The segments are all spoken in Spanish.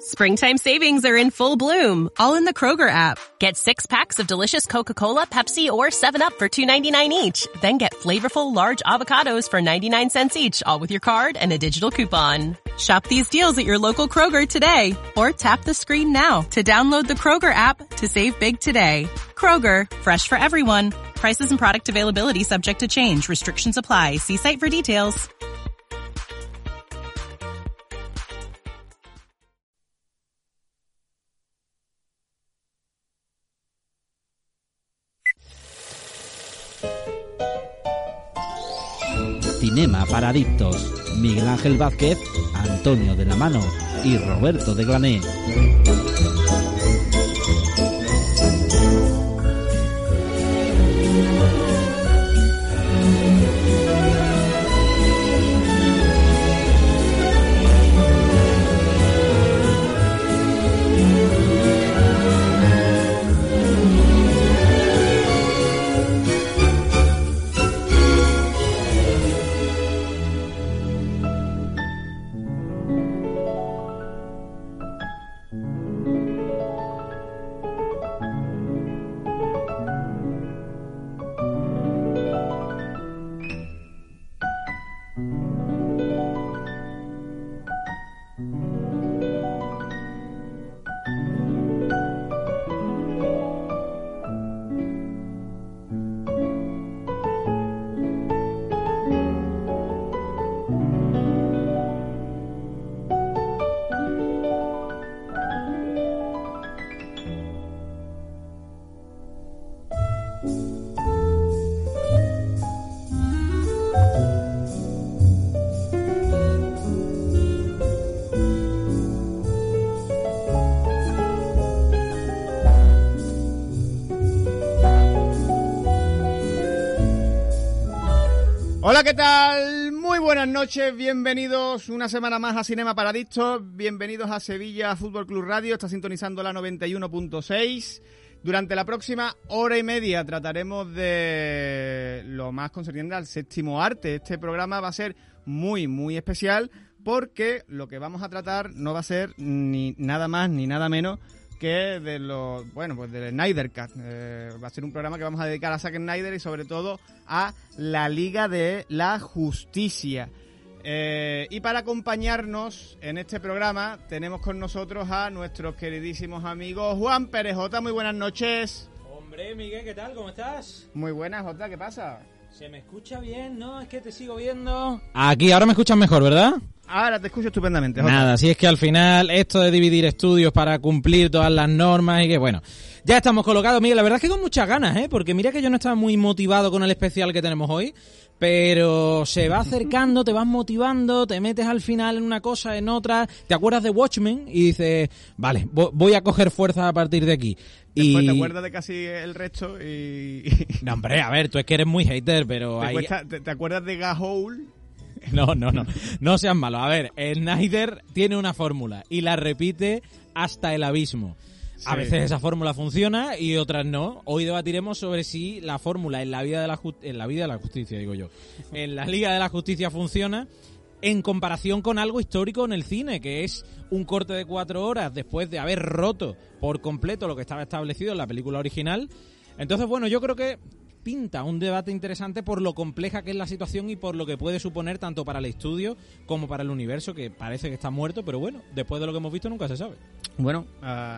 Springtime savings are in full bloom, all in the Kroger app. Get 6 packs of delicious Coca-Cola, Pepsi, or 7-Up for $2.99 each. Then get flavorful large avocados for 99 cents each, all with your card and a digital coupon. Shop these deals at your local Kroger today, or tap the screen now to download the Kroger app to save big today. Kroger, fresh for everyone. Prices and product availability subject to change. Restrictions apply. See site for details. Cinema para adictos. Miguel Ángel Vázquez, Antonio de la Mano y Roberto de Glané. Hola, ¿qué tal? Muy buenas noches, bienvenidos una semana más a Cinema para Adictos, bienvenidos a Sevilla Fútbol Club Radio, está sintonizando la 91.6. Durante la próxima hora y media trataremos de lo más concerniente al séptimo arte. Este programa va a ser muy especial porque lo que vamos a tratar no va a ser ni nada más ni nada menos que de los, pues del Snyder Cut. Va a ser un programa que vamos a dedicar a Zack Snyder y sobre todo a la Liga de la Justicia. Y para acompañarnos en este programa tenemos con nosotros a nuestros queridísimos amigos Juan Pérez. Jota, muy buenas noches. Hombre, Miguel, ¿qué tal? ¿Cómo estás? Muy buenas, Jota, ¿qué pasa? ¿Se me escucha bien? No, es que te sigo viendo. Aquí, ahora me escuchan mejor, ¿verdad? Ahora te escucho estupendamente, Jota. Nada, si es que al final esto de dividir estudios para cumplir todas las normas y que bueno, ya estamos colocados, Miguel, la verdad es que con muchas ganas, porque mira que yo no estaba muy motivado con el especial que tenemos hoy, pero se va acercando, te vas motivando, te metes al final en una cosa, en otra, te acuerdas de Watchmen y dices, vale, voy a coger fuerza a partir de aquí. Después te acuerdas de casi el resto y... No, hombre, a ver, tú es que eres muy hater, pero... ¿Te acuerdas de Gahoul? No seas malo. A ver, Snyder tiene una fórmula y la repite hasta el abismo. Sí. A veces esa fórmula funciona y otras no. Hoy debatiremos sobre si la fórmula en la vida de la justicia, digo yo, en la Liga de la Justicia funciona en comparación con algo histórico en el cine, que es un corte de 4 horas después de haber roto por completo lo que estaba establecido en la película original. Entonces, bueno, yo creo que pinta un debate interesante por lo compleja que es la situación y por lo que puede suponer tanto para el estudio como para el universo, que parece que está muerto, pero bueno, después de lo que hemos visto nunca se sabe. Bueno,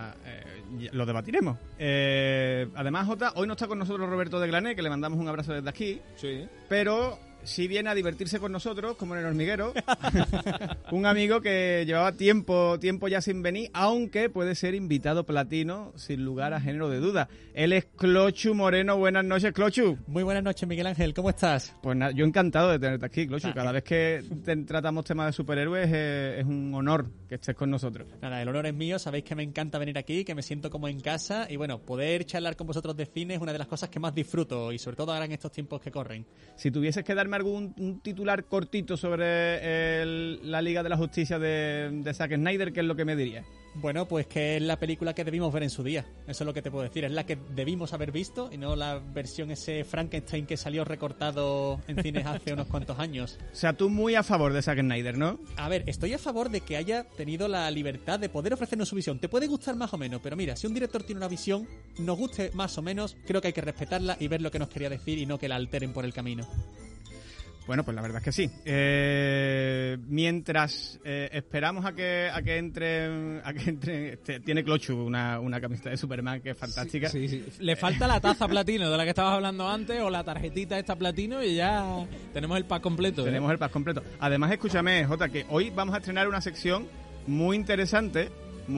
lo debatiremos. Además, Jota, hoy no está con nosotros Roberto de Glané, que le mandamos un abrazo desde aquí, sí, pero sí viene a divertirse con nosotros, como en el hormiguero. Un amigo que llevaba tiempo ya sin venir, aunque puede ser invitado platino, sin lugar a género de duda. Él es Clochu Moreno. Buenas noches, Clochu. Muy buenas noches, Miguel Ángel. ¿Cómo estás? Pues nada, yo encantado de tenerte aquí, Clochu. Cada vez que tratamos temas de superhéroes es un honor que estés con nosotros. Nada, el honor es mío. Sabéis que me encanta venir aquí, que me siento como en casa. Y bueno, poder charlar con vosotros de cine es una de las cosas que más disfruto, y sobre todo ahora en estos tiempos que corren. Si tuvieses que darme darme un titular cortito sobre la Liga de la Justicia de Zack Snyder, ¿qué es lo que me dirías? Bueno, pues que es la película que debimos ver en su día. Eso es lo que te puedo decir. Es la que debimos haber visto y no la versión ese Frankenstein que salió recortado en cines hace unos cuantos años. O sea, tú muy a favor de Zack Snyder, ¿no? A ver, estoy a favor de que haya tenido la libertad de poder ofrecernos su visión. Te puede gustar más o menos, pero mira, si un director tiene una visión, nos guste más o menos, creo que hay que respetarla y ver lo que nos quería decir y no que la alteren por el camino. Bueno, pues la verdad es que sí. Mientras esperamos a que entre, tiene Clochu una camiseta de Superman que es fantástica. Sí. Le falta la taza platino de la que estabas hablando antes o la tarjetita esta platino y ya tenemos el pack completo. Tenemos el pack completo. Además, escúchame, Jota, que hoy vamos a estrenar una sección muy interesante,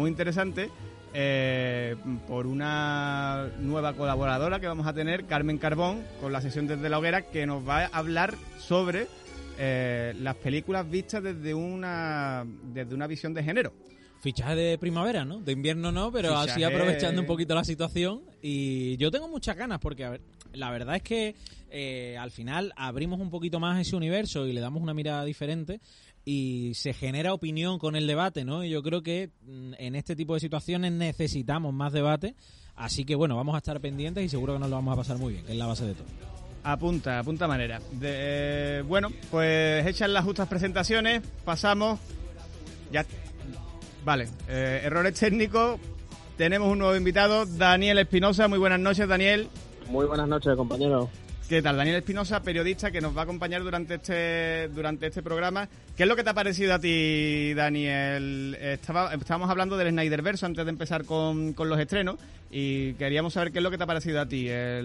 por una nueva colaboradora que vamos a tener, Carmen Carbón, con la sesión Desde la Hoguera, que nos va a hablar sobre las películas vistas desde una visión de género. Fichaje de primavera, ¿no? De invierno no, pero así aprovechando un poquito la situación. Y yo tengo muchas ganas porque, a ver, la verdad es que al final abrimos un poquito más ese universo y le damos una mirada diferente y se genera opinión con el debate, ¿no? Y yo creo que en este tipo de situaciones necesitamos más debate. Así que, bueno, vamos a estar pendientes y seguro que nos lo vamos a pasar muy bien, que es la base de todo. Apunta manera. Bueno, pues hechas las justas presentaciones, pasamos. Ya. Vale, errores técnicos. Tenemos un nuevo invitado, Daniel Espinosa. Muy buenas noches, Daniel. Muy buenas noches, compañero. ¿Qué tal? Daniel Espinosa, periodista que nos va a acompañar durante este programa. ¿Qué es lo que te ha parecido a ti, Daniel? Estábamos hablando del Snyderverse antes de empezar con los estrenos y queríamos saber qué es lo que te ha parecido a ti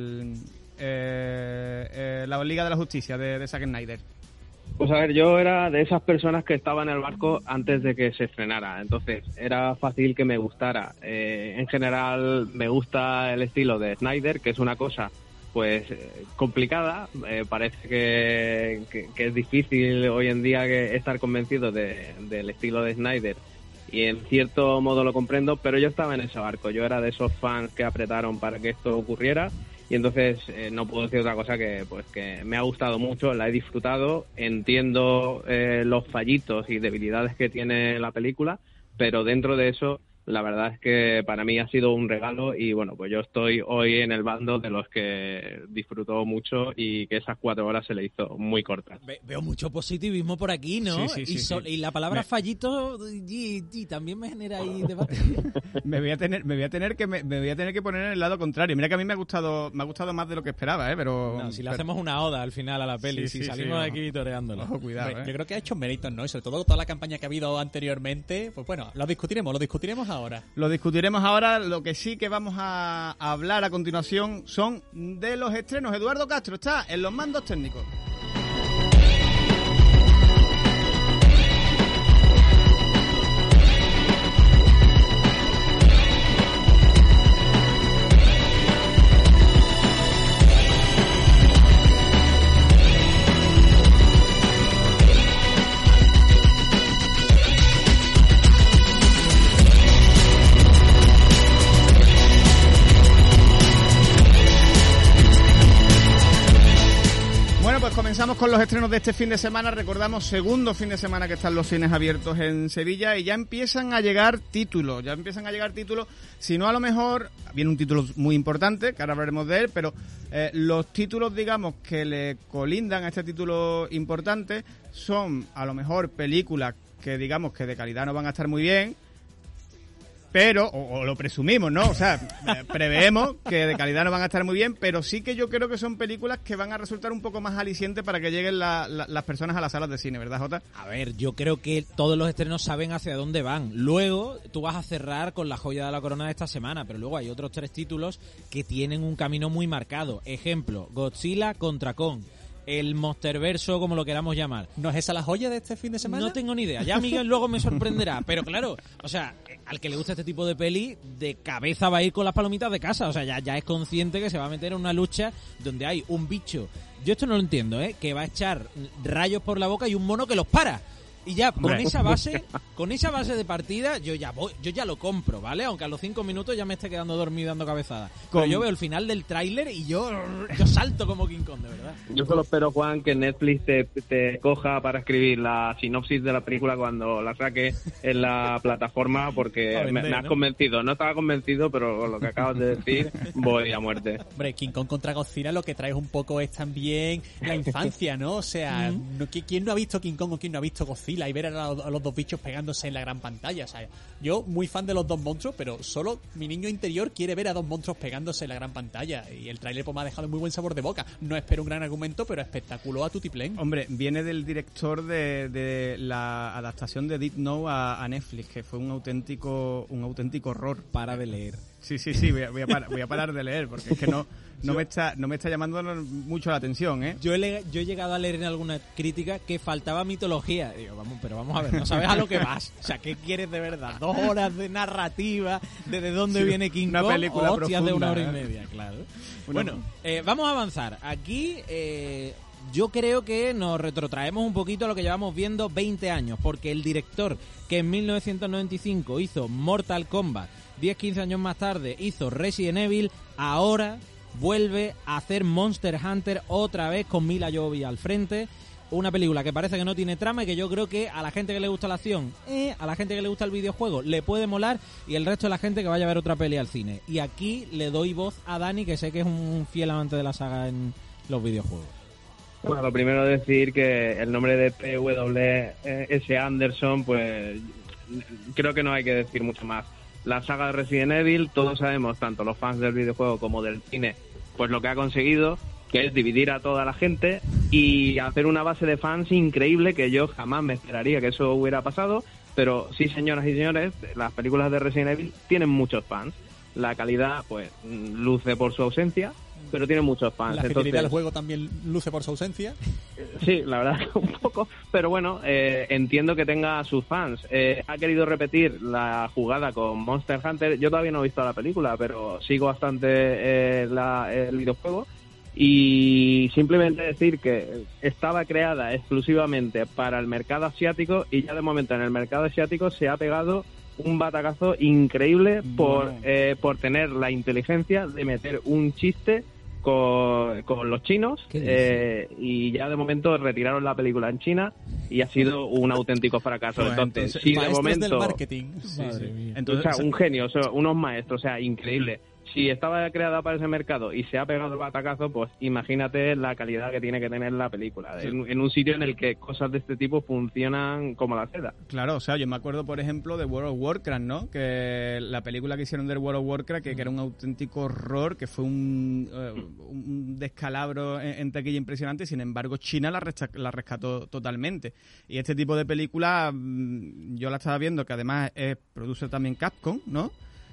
la Liga de la Justicia de Zack Snyder. Pues a ver, yo era de esas personas que estaban en el barco antes de que se estrenara, entonces era fácil que me gustara. En general me gusta el estilo de Snyder, que es una cosa pues complicada. Parece que es difícil hoy en día estar convencido del estilo de Snyder y en cierto modo lo comprendo, pero yo estaba en ese barco. Yo era de esos fans que apretaron para que esto ocurriera y entonces no puedo decir otra cosa que me ha gustado mucho, la he disfrutado, entiendo los fallitos y debilidades que tiene la película, pero dentro de eso la verdad es que para mí ha sido un regalo y bueno, pues yo estoy hoy en el bando de los que disfrutó mucho y que esas 4 horas se le hizo muy cortas. Veo mucho positivismo por aquí, ¿no? Sí. Y la palabra fallito también me genera ahí debate. me voy a tener que poner en el lado contrario. Mira que a mí me ha gustado más de lo que esperaba, pero no, si le hacemos una oda al final a la peli, si salimos de aquí toreándolo. Ojo, cuidado, Yo creo que ha hecho méritos, ¿no? Y sobre todo toda la campaña que ha habido anteriormente, pues bueno, lo discutiremos ahora. Lo discutiremos ahora. Lo que sí que vamos a hablar a continuación son de los estrenos. Eduardo Castro está en los mandos técnicos. Comenzamos con los estrenos de este fin de semana. Recordamos, segundo fin de semana que están los cines abiertos en Sevilla y ya empiezan a llegar títulos. Si no, a lo mejor viene un título muy importante, que ahora hablaremos de él, pero los títulos, digamos, que le colindan a este título importante son a lo mejor películas que digamos que de calidad no van a estar muy bien, pero, o lo presumimos, ¿no? O sea, preveemos que de calidad no van a estar muy bien, pero sí que yo creo que son películas que van a resultar un poco más alicientes para que lleguen las personas a las salas de cine, ¿verdad, Jota? A ver, yo creo que todos los estrenos saben hacia dónde van. Luego, tú vas a cerrar con la joya de la corona de esta semana, pero luego hay otros 3 títulos que tienen un camino muy marcado. Ejemplo, Godzilla contra Kong. El Monsterverso, como lo queramos llamar. ¿No es esa la joya de este fin de semana? No tengo ni idea. Ya Miguel luego me sorprenderá. Pero claro, o sea, al que le gusta este tipo de peli, de cabeza va a ir con las palomitas de casa. O sea, ya es consciente que se va a meter en una lucha donde hay un bicho, yo esto no lo entiendo, que va a echar rayos por la boca y un mono que los para. Y ya, con esa base de partida, yo ya lo compro, ¿vale? Aunque a los 5 minutos ya me esté quedando dormido dando cabezadas. Pero yo veo el final del tráiler y yo salto como King Kong, de verdad. Yo solo espero, Juan, que Netflix te coja para escribir la sinopsis de la película cuando la saque en la plataforma, porque me has convencido. No estaba convencido, pero con lo que acabas de decir, voy a muerte. Hombre, King Kong contra Godzilla lo que trae un poco es también la infancia, ¿no? O sea, ¿quién no ha visto King Kong o quién no ha visto Godzilla? Y ver a los dos bichos pegándose en la gran pantalla. O sea, yo muy fan de los dos monstruos, pero solo mi niño interior quiere ver a dos monstruos pegándose en la gran pantalla. Y el tráiler pues me ha dejado muy buen sabor de boca. No espero un gran argumento, pero espectáculo a tutiplén. Hombre, viene del director de la adaptación de Death Note a Netflix, que fue un auténtico horror. Para de leer. Sí, voy a parar de leer, porque es que no me está llamando mucho la atención, ¿eh? Yo he llegado a leer en alguna crítica que faltaba mitología. Digo, vamos a ver, no sabes a lo que vas. O sea, ¿qué quieres de verdad? 2 horas de narrativa, de dónde viene King Kong, una película hostias profunda, de 1 hora y media, claro. Bueno, vamos a avanzar. Aquí yo creo que nos retrotraemos un poquito a lo que llevamos viendo 20 años, porque el director que en 1995 hizo Mortal Kombat, 10-15 años más tarde hizo Resident Evil, ahora vuelve a hacer Monster Hunter otra vez con Mila Jovovich al frente. Una película que parece que no tiene trama y que yo creo que a la gente que le gusta la acción, a la gente que le gusta el videojuego le puede molar, y el resto de la gente que vaya a ver otra peli al cine. Y aquí le doy voz a Dani, que sé que es un fiel amante de la saga en los videojuegos. Bueno, lo primero decir que el nombre de P.W.S. Anderson, pues creo que no hay que decir mucho más. La saga de Resident Evil, todos sabemos, tanto los fans del videojuego como del cine, pues lo que ha conseguido, que es dividir a toda la gente y hacer una base de fans increíble, que yo jamás me esperaría que eso hubiera pasado, pero sí, señoras y señores, las películas de Resident Evil tienen muchos fans. La calidad, pues, luce por su ausencia, pero tiene muchos fans. La fidelidad del juego también luce por su ausencia. Sí, la verdad que un poco, pero bueno, entiendo que tenga a sus fans. Ha querido repetir la jugada con Monster Hunter. Yo todavía no he visto la película, pero sigo bastante el videojuego. Y simplemente decir que estaba creada exclusivamente para el mercado asiático, y ya de momento en el mercado asiático se ha pegado un batacazo increíble por tener la inteligencia de meter un chiste con los chinos, y ya de momento retiraron la película en China y ha sido un auténtico fracaso. Pues entonces sí, de momento del marketing. Entonces, o sea, un genio, o sea, unos maestros, o sea, increíble. Si estaba creada para ese mercado y se ha pegado el batacazo, pues imagínate la calidad que tiene que tener la película, sí, en un sitio en el que cosas de este tipo funcionan como la seda. Claro, o sea, yo me acuerdo, por ejemplo, de World of Warcraft, ¿no? Que la película que hicieron de World of Warcraft, que era un auténtico horror, que fue un descalabro en taquilla impresionante, sin embargo China la rescató totalmente. Y este tipo de película, yo la estaba viendo, que además produce también Capcom, ¿no?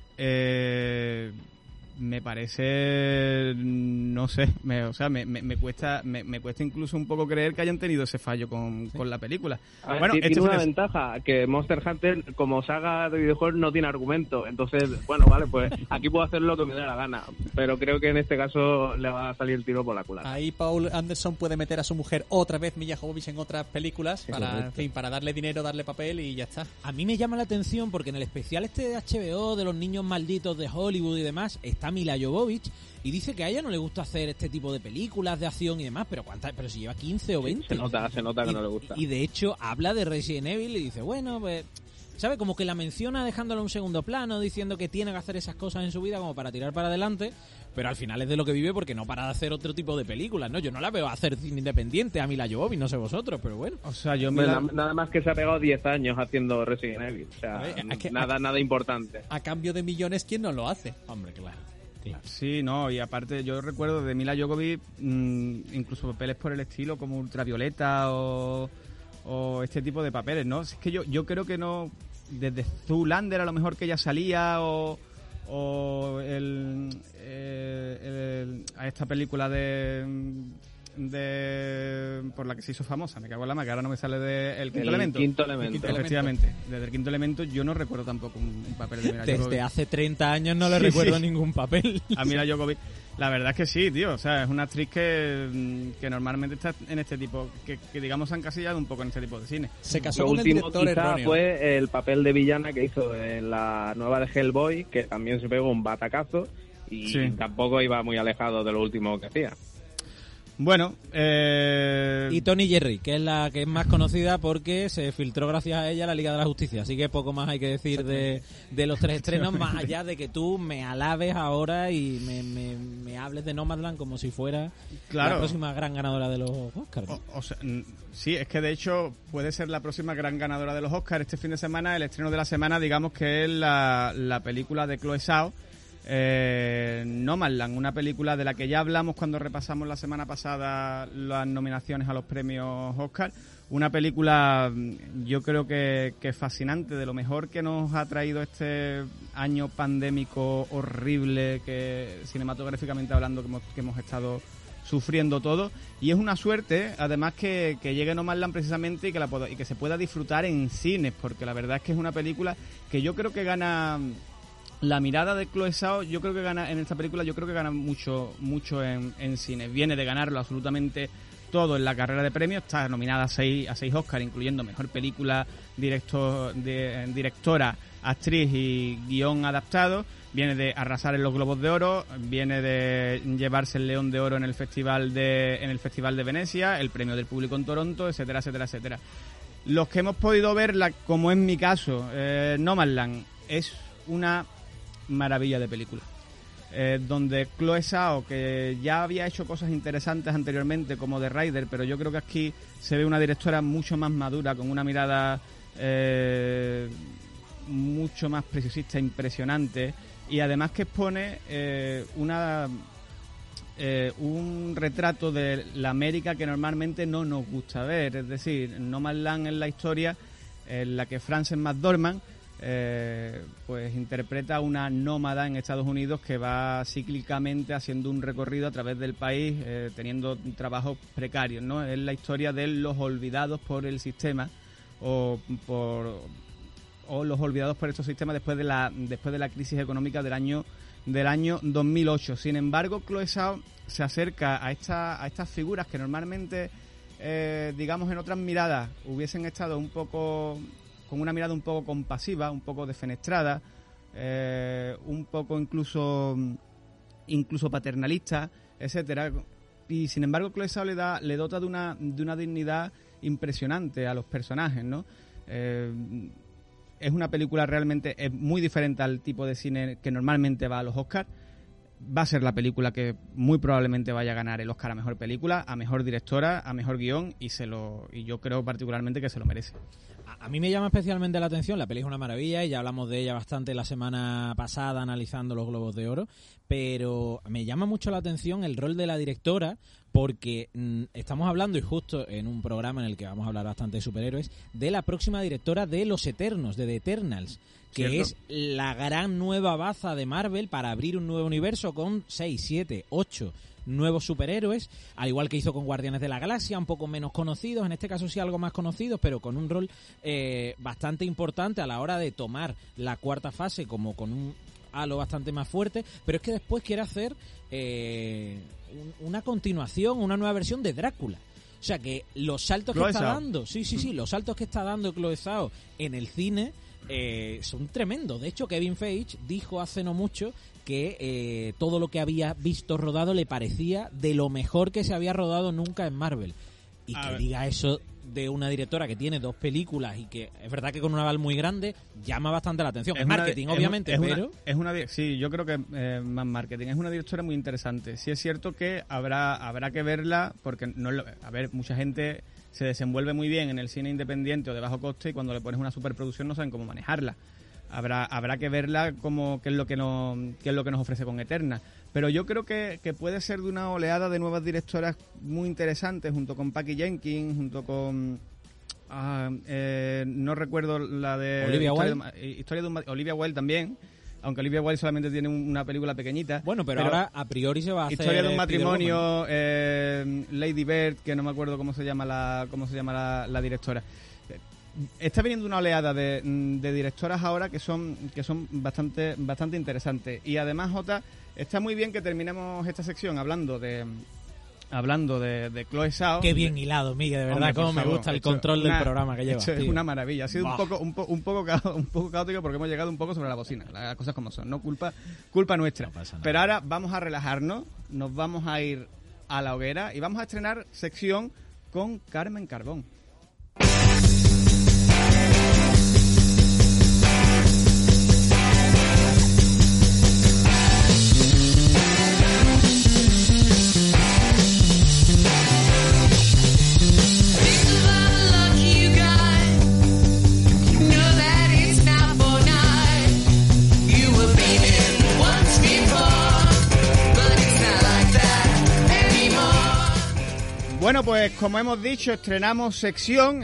Me parece, no sé, me cuesta incluso un poco creer que hayan tenido ese fallo con la película. A ver, tiene una ventaja, que Monster Hunter como saga de videojuegos no tiene argumento, entonces, bueno, vale, pues aquí puedo hacer lo que me dé la gana, pero creo que en este caso le va a salir el tiro por la culata. Ahí Paul Anderson puede meter a su mujer otra vez, Milla Jovovich, en otras películas para darle dinero, darle papel y ya está. A mí me llama la atención porque en el especial este de HBO de los niños malditos de Hollywood y demás está Mila Jovovich y dice que a ella no le gusta hacer este tipo de películas de acción y demás, pero si lleva 15 o 20. Se nota que no le gusta. Y de hecho habla de Resident Evil y dice, bueno, pues, ¿sabe? Como que la menciona dejándolo en un segundo plano, diciendo que tiene que hacer esas cosas en su vida como para tirar para adelante, pero al final es de lo que vive porque no para de hacer otro tipo de películas, ¿no? Yo no la veo hacer cine independiente a Mila Jovovich, no sé vosotros, pero bueno. O sea, yo nada más que se ha pegado 10 años haciendo Resident Evil, o sea, nada importante. A cambio de millones, ¿quién no lo hace? Hombre, claro. Sí, no, y aparte yo recuerdo de Mila Jovovich incluso papeles por el estilo como Ultravioleta o este tipo de papeles, ¿no? Es que yo creo que no, desde Zoolander a lo mejor que ella salía o a esta película de por la que se hizo famosa, me cago en la mano, que ahora no me sale de El Quinto Elemento. Quinto Elemento. Efectivamente, desde El Quinto Elemento yo no recuerdo tampoco un papel de Mila Jovovich. Desde hace 30 años no le recuerdo ningún papel. A Mila Jovovich. La verdad es que sí, tío. O sea, es una actriz que normalmente está en este tipo, que digamos se han encasillado un poco en este tipo de cine. Se casó Lo con el último director quizá erróneo. fue el papel de villana que hizo en la nueva de Hellboy, que también se pegó un batacazo y Sí. tampoco iba muy alejado de lo último que hacía. Bueno, Y Tony Jerry, que es la que es más conocida porque se filtró gracias a ella la Liga de la Justicia. Así que poco más hay que decir de los 3 estrenos, más allá de que tú me alabes ahora y me hables de Nomadland como si fuera Claro. la próxima gran ganadora de los Oscars. o sea, sí, es que de hecho puede ser la próxima gran ganadora de los Oscars. Este fin de semana, el estreno de la semana, digamos que es la película de Chloe Zhao, Nomadland, una película de la que ya hablamos cuando repasamos la semana pasada las nominaciones a los premios Oscar. Una película, yo creo que fascinante, de lo mejor que nos ha traído este año pandémico horrible, que cinematográficamente hablando que hemos estado sufriendo todo. Y es una suerte, además, que llegue Nomadland precisamente y que se pueda disfrutar en cines, porque la verdad es que es una película que yo creo que gana. La mirada de Chloe Zhao, yo creo que gana en esta película, yo creo que gana mucho en cine. Viene de ganarlo absolutamente todo en la carrera de premios. Está nominada a 6 Oscars, incluyendo mejor película, directora, actriz y guión adaptado. Viene de arrasar en los Globos de Oro, viene de llevarse el León de Oro en el Festival de Venecia, el premio del público en Toronto, etcétera, etcétera, etcétera. Los que hemos podido verla, como en mi caso, Nomadland, es una maravilla de película, donde Chloe Zhao, que ya había hecho cosas interesantes anteriormente como The Rider, pero yo creo que aquí se ve una directora mucho más madura, con una mirada mucho más preciosista, impresionante, y además que expone un retrato de la América que normalmente no nos gusta ver. Es decir, Nomadland es la historia en la que Frances McDormand pues interpreta a una nómada en Estados Unidos que va cíclicamente haciendo un recorrido a través del país, teniendo trabajos precarios, ¿no? Es la historia de los olvidados por el sistema o los olvidados por estos sistemas después de la crisis económica del año 2008. Sin embargo, Chloe Zhao se acerca a estas figuras que normalmente, digamos, en otras miradas hubiesen estado un poco con una mirada un poco compasiva, un poco defenestrada, un poco incluso paternalista, etcétera. Y sin embargo, Chloe Zhao le dota de una dignidad impresionante a los personajes, ¿no? Es una película realmente muy diferente al tipo de cine que normalmente va a los Oscars. Va a ser la película que muy probablemente vaya a ganar el Oscar a Mejor Película, a Mejor Directora, a Mejor Guión, y yo creo particularmente que se lo merece. A mí me llama especialmente la atención, la peli es una maravilla y ya hablamos de ella bastante la semana pasada analizando los Globos de Oro, pero me llama mucho la atención el rol de la directora, porque estamos hablando, y justo en un programa en el que vamos a hablar bastante de superhéroes, de la próxima directora de Los Eternos, de The Eternals, que ¿cierto? Es la gran nueva baza de Marvel para abrir un nuevo universo con 6, 7, 8 nuevos superhéroes, al igual que hizo con Guardianes de la Galaxia, un poco menos conocidos, en este caso sí algo más conocidos, pero con un rol bastante importante a la hora de tomar la cuarta fase como con un halo bastante más fuerte, pero es que después quiere hacer una continuación, una nueva versión de Drácula. O sea que los saltos que está dando, los saltos que está dando Chloe Zhao en el cine son tremendos. De hecho, Kevin Feige dijo hace no mucho que todo lo que había visto rodado le parecía de lo mejor que se había rodado nunca en Marvel. Y que diga eso de una directora que tiene 2 películas y que es verdad que con un aval muy grande llama bastante la atención. Es marketing, obviamente, pero... Sí, yo creo que más marketing. Es una directora muy interesante. Sí es cierto que habrá que verla, porque mucha gente se desenvuelve muy bien en el cine independiente o de bajo coste, y cuando le pones una superproducción no saben cómo manejarla. Habrá que verla qué es lo que nos ofrece con Eterna. Pero yo creo que puede ser de una oleada de nuevas directoras muy interesantes, junto con Patty Jenkins, junto con no recuerdo la de Olivia Wilde Olivia Wilde también. aunque Olivia Wilde solamente tiene una película pequeñita. Bueno, pero ahora a priori se va a hacer... Historia de un matrimonio, Lady Bird, que no me acuerdo cómo se llama la directora. Está viniendo una oleada de directoras ahora que son bastante interesantes. Y además, Jota, está muy bien que terminemos esta sección hablando de Chloe Zhao. Qué bien hilado, Miguel, de verdad. Cómo me gusta el control del programa que lleva. Es una maravilla. Ha sido un poco caótico porque hemos llegado un poco sobre la bocina. Las cosas como son. No culpa nuestra. No pasa nada. Pero ahora vamos a relajarnos, nos vamos a ir a la hoguera y vamos a estrenar sección con Carmen Carbón. Bueno, pues como hemos dicho, estrenamos sección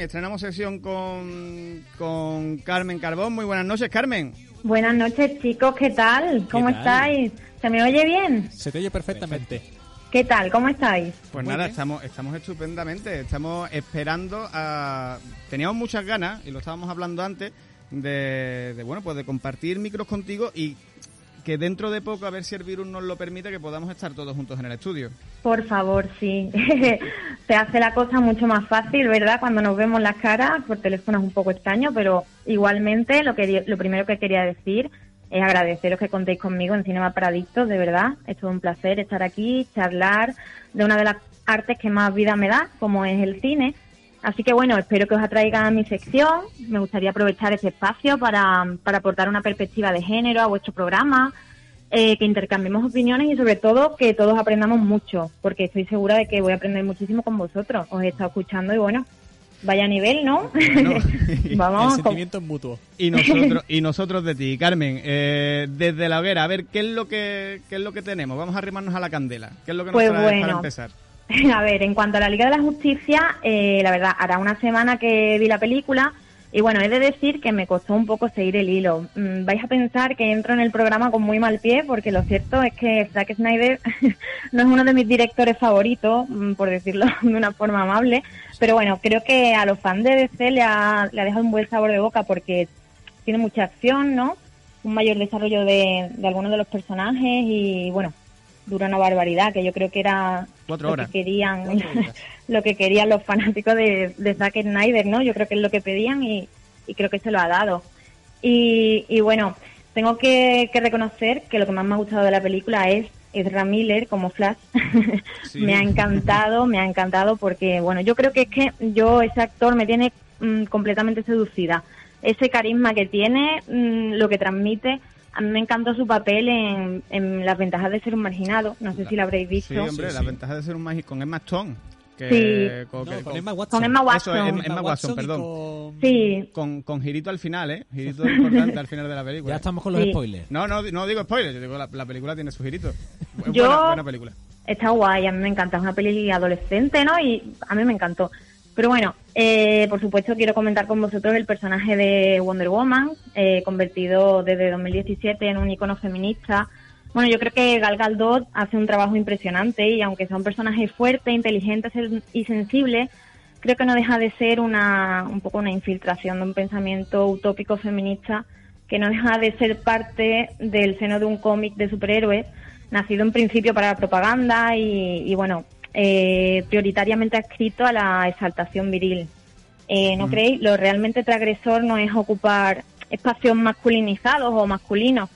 con Carmen Carbón. Muy buenas noches, Carmen. Buenas noches, chicos, ¿qué tal? ¿Cómo estáis? ¿Se me oye bien? Se te oye perfectamente. ¿Qué tal? ¿Cómo estáis? Pues muy nada, estamos estupendamente. Estamos esperando a... Teníamos muchas ganas, y lo estábamos hablando antes, de compartir micros contigo y que dentro de poco, a ver si el virus nos lo permite, que podamos estar todos juntos en el estudio. Por favor, sí. Se hace la cosa mucho más fácil, ¿verdad? Cuando nos vemos las caras, por teléfono es un poco extraño, pero igualmente lo primero que quería decir es agradeceros que contéis conmigo en Cinema para Adictos, de verdad. Es todo un placer estar aquí, charlar de una de las artes que más vida me da, como es el cine. Así que bueno, espero que os atraiga a mi sección. Me gustaría aprovechar este espacio para aportar una perspectiva de género a vuestro programa, que intercambiemos opiniones y sobre todo que todos aprendamos mucho, porque estoy segura de que voy a aprender muchísimo con vosotros. Os he estado escuchando y bueno, vaya nivel, ¿no? Vamos. El sentimiento es mutuo. Y nosotros de ti, Carmen, desde la hoguera, a ver, ¿qué es lo que tenemos? Vamos a arrimarnos a la candela. ¿Qué es lo que nos traes para empezar? A ver, en cuanto a la Liga de la Justicia, la verdad, hará una semana que vi la película y bueno, he de decir que me costó un poco seguir el hilo. Vais a pensar que entro en el programa con muy mal pie porque lo cierto es que Zack Snyder no es uno de mis directores favoritos, por decirlo de una forma amable, pero bueno, creo que a los fans de DC le ha dejado un buen sabor de boca porque tiene mucha acción, ¿no? Un mayor desarrollo de algunos de los personajes y bueno, dura una barbaridad, que yo creo que era 4 horas. Lo que querían los fanáticos de Zack Snyder, ¿no? Yo creo que es lo que pedían y creo que se lo ha dado. Y bueno, tengo que reconocer que lo que más me ha gustado de la película es Ezra Miller como Flash. Sí. Me ha encantado porque, bueno, yo creo que es que ese actor me tiene completamente seducida. Ese carisma que tiene, lo que transmite. A mí me encantó su papel en Las ventajas de ser un marginado. No sé si lo habréis visto. Sí, hombre, Las ventajas de ser un marginado con Emma Stone. Con Emma Watson. Eso, Emma Watson, perdón. Sí. Con girito al final, ¿eh? Girito importante al final de la película. Ya estamos con los spoilers. No digo spoilers. Yo digo la película tiene su girito. Buena película. Está guay, a mí me encanta. Es una peli adolescente, ¿no? Y a mí me encantó. Pero bueno, por supuesto quiero comentar con vosotros el personaje de Wonder Woman, convertido desde 2017 en un icono feminista. Bueno, yo creo que Gal Gadot hace un trabajo impresionante y aunque sea un personaje fuerte, inteligente y sensible, creo que no deja de ser un poco una infiltración de un pensamiento utópico feminista que no deja de ser parte del seno de un cómic de superhéroes, nacido en principio para la propaganda y bueno, prioritariamente adscrito a la exaltación viril. ¿No creéis? Lo realmente transgresor no es ocupar espacios masculinizados o masculinos.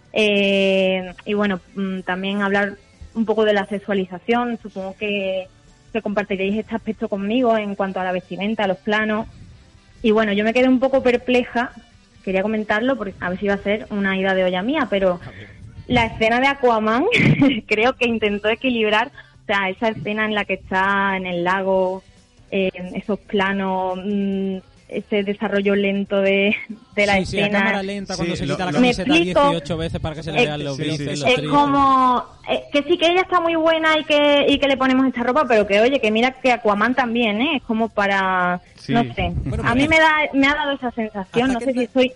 Y bueno, también hablar un poco de la sexualización. Supongo que compartiréis este aspecto conmigo en cuanto a la vestimenta, a los planos. Y bueno, yo me quedé un poco perpleja. Quería comentarlo porque a ver si iba a ser una ida de olla mía, pero la escena de Aquaman creo que intentó equilibrar. O sea, esa escena en la que está en el lago, esos planos, ese desarrollo lento de la escena. Sí, a cámara lenta cuando se quita la camiseta 18 veces para que se le vean los bíceps. Es como que sí que ella está muy buena y que le ponemos esta ropa, pero que oye, que mira que Aquaman también, es como para, no sé. Bueno, a mí me ha dado esa sensación, no sé si estoy...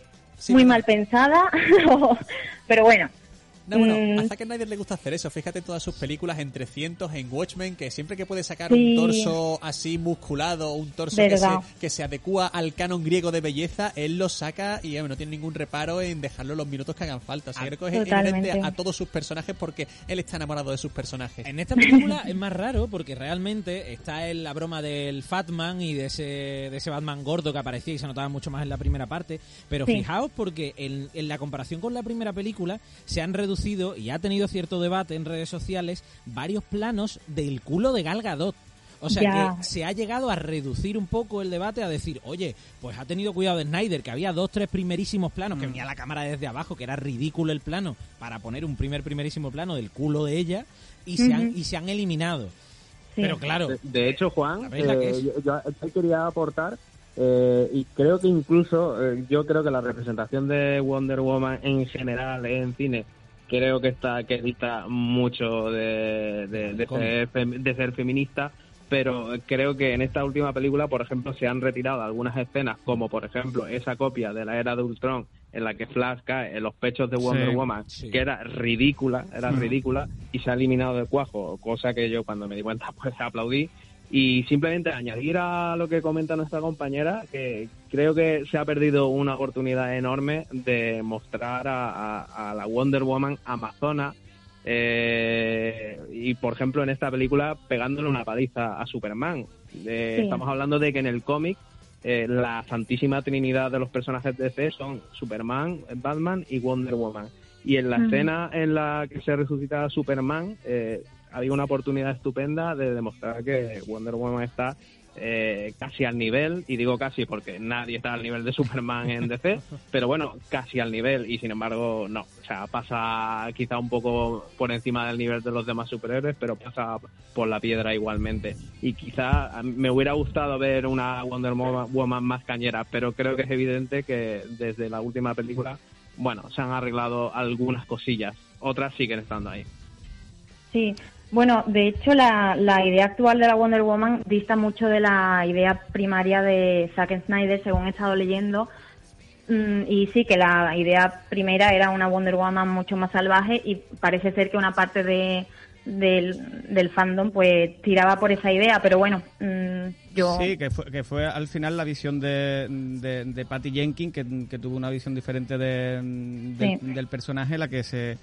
muy mal pensada, pero bueno. No, bueno, a Zack Snyder le gusta hacer eso. Fíjate en todas sus películas, en 300, en Watchmen, que siempre que puede sacar un torso así musculado, un torso que se adecua al canon griego de belleza, él lo saca y no tiene ningún reparo en dejarlo los minutos que hagan falta. O sea, creo que es inherente a todos sus personajes porque él está enamorado de sus personajes. En esta película es más raro porque realmente está en la broma del Fatman y de ese Batman gordo que aparecía y se notaba mucho más en la primera parte. Pero fijaos porque en la comparación con la primera película se han reducido y ha tenido cierto debate en redes sociales varios planos del culo de Gal Gadot. O sea que se ha llegado a reducir un poco el debate a decir, oye, pues ha tenido cuidado de Snyder, que había 2-3 primerísimos planos, que venía la cámara desde abajo, que era ridículo el plano, para poner un primerísimo plano del culo de ella, y se han eliminado. Sí. Pero claro... De hecho, Juan, yo quería aportar... y creo que incluso, yo creo que la representación de Wonder Woman en general en cine creo que dista mucho de ser feminista, pero creo que en esta última película, por ejemplo, se han retirado algunas escenas, como por ejemplo esa copia de la Era de Ultron en la que Flash cae en los pechos de Wonder Woman, que era ridícula, y se ha eliminado del cuajo, cosa que yo cuando me di cuenta pues aplaudí. Y simplemente añadir a lo que comenta nuestra compañera, que creo que se ha perdido una oportunidad enorme de mostrar a la Wonder Woman amazona, y por ejemplo en esta película pegándole una paliza a Superman. Estamos hablando de que en el cómic la santísima trinidad de los personajes de DC son Superman, Batman y Wonder Woman. Y en la escena en la que se resucita a Superman, había una oportunidad estupenda de demostrar que Wonder Woman está casi al nivel, y digo casi porque nadie está al nivel de Superman en DC, pero bueno, casi al nivel, y sin embargo no, o sea, pasa quizá un poco por encima del nivel de los demás superhéroes, pero pasa por la piedra igualmente, y quizá me hubiera gustado ver una Wonder Woman más cañera, pero creo que es evidente que desde la última película, bueno, se han arreglado algunas cosillas, otras siguen estando ahí. Sí. Bueno, de hecho, la idea actual de la Wonder Woman dista mucho de la idea primaria de Zack Snyder, según he estado leyendo. Y sí, que la idea primera era una Wonder Woman mucho más salvaje, y parece ser que una parte del fandom pues tiraba por esa idea, pero bueno, yo... Sí, que fue al final la visión de Patty Jenkins, que tuvo una visión diferente del personaje, la que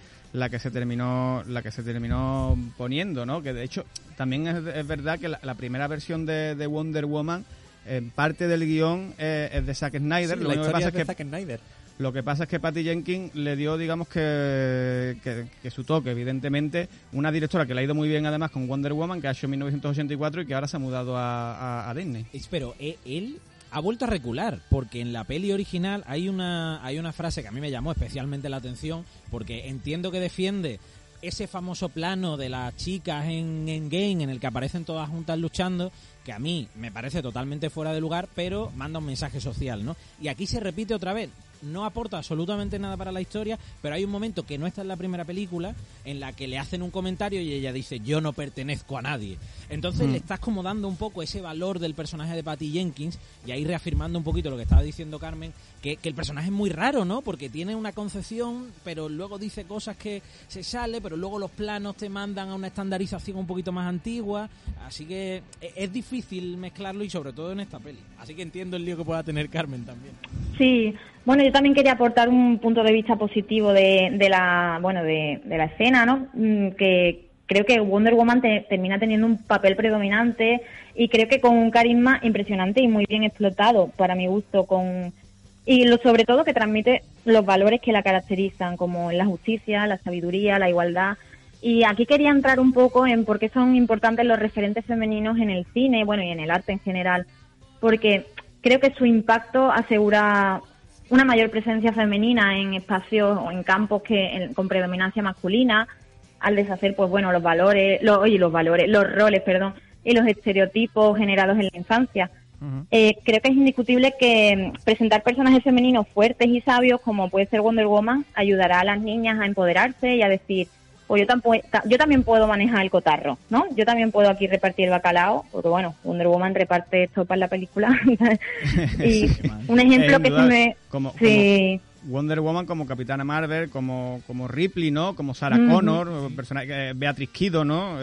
se terminó poniendo, ¿no? Que de hecho también es verdad que la primera versión de Wonder Woman, parte del guión es de Zack Snyder. Sí, la historia es de Zack Snyder. Lo que pasa es que Patty Jenkins le dio, digamos, que su toque, evidentemente, una directora que le ha ido muy bien además con Wonder Woman, que ha hecho en 1984 y que ahora se ha mudado a Disney. Pero él ha vuelto a recular, porque en la peli original hay una frase que a mí me llamó especialmente la atención, porque entiendo que defiende ese famoso plano de las chicas en Endgame, en el que aparecen todas juntas luchando, que a mí me parece totalmente fuera de lugar, pero manda un mensaje social, ¿no? Y aquí se repite otra vez. No aporta absolutamente nada para la historia, pero hay un momento que no está en la primera película en la que le hacen un comentario y ella dice, yo no pertenezco a nadie. Entonces le estás como dando un poco ese valor del personaje de Patty Jenkins, y ahí reafirmando un poquito lo que estaba diciendo Carmen, que el personaje es muy raro, ¿no? Porque tiene una concepción, pero luego dice cosas que se sale, pero luego los planos te mandan a una estandarización un poquito más antigua, así que es difícil mezclarlo, y sobre todo en esta peli. Así que entiendo el lío que pueda tener Carmen también. Sí, bueno, yo también quería aportar un punto de vista positivo de la escena, ¿no? Que creo que Wonder Woman termina teniendo un papel predominante, y creo que con un carisma impresionante y muy bien explotado, para mi gusto, sobre todo que transmite los valores que la caracterizan, como la justicia, la sabiduría, la igualdad. Y aquí quería entrar un poco en por qué son importantes los referentes femeninos en el cine, bueno, y en el arte en general, porque creo que su impacto asegura una mayor presencia femenina en espacios o en campos con predominancia masculina, al deshacer, pues bueno, los roles, y los estereotipos generados en la infancia. Uh-huh. Creo que es indiscutible que presentar personajes femeninos fuertes y sabios, como puede ser Wonder Woman, ayudará a las niñas a empoderarse y a decir, pues yo también puedo manejar el cotarro, ¿no? Yo también puedo aquí repartir el bacalao, porque bueno, Wonder Woman reparte esto para la película. Y un ejemplo que se me... Wonder Woman como Capitana Marvel, como Ripley, ¿no? Como Sarah Connor, Beatriz Kido, ¿no?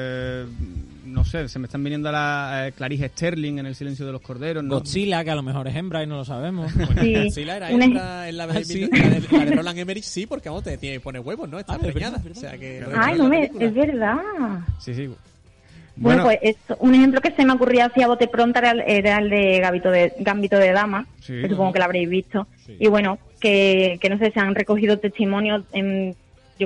No sé, se me están viniendo a la Clarice Sterling en El silencio de los corderos, ¿no? Godzilla, que a lo mejor es hembra y no lo sabemos. Bueno, Sí. Godzilla era hembra en la de Roland Emmerich, sí, porque vamos, te pone huevos, ¿no? Está preñada. O sea que Ay, no me... Es verdad. Sí. Bueno, pues un ejemplo que se me ocurría así a bote pronto era el de Gambito de Dama, Sí. que supongo que lo habréis visto. Sí. Y bueno, que no sé, se han recogido testimonios en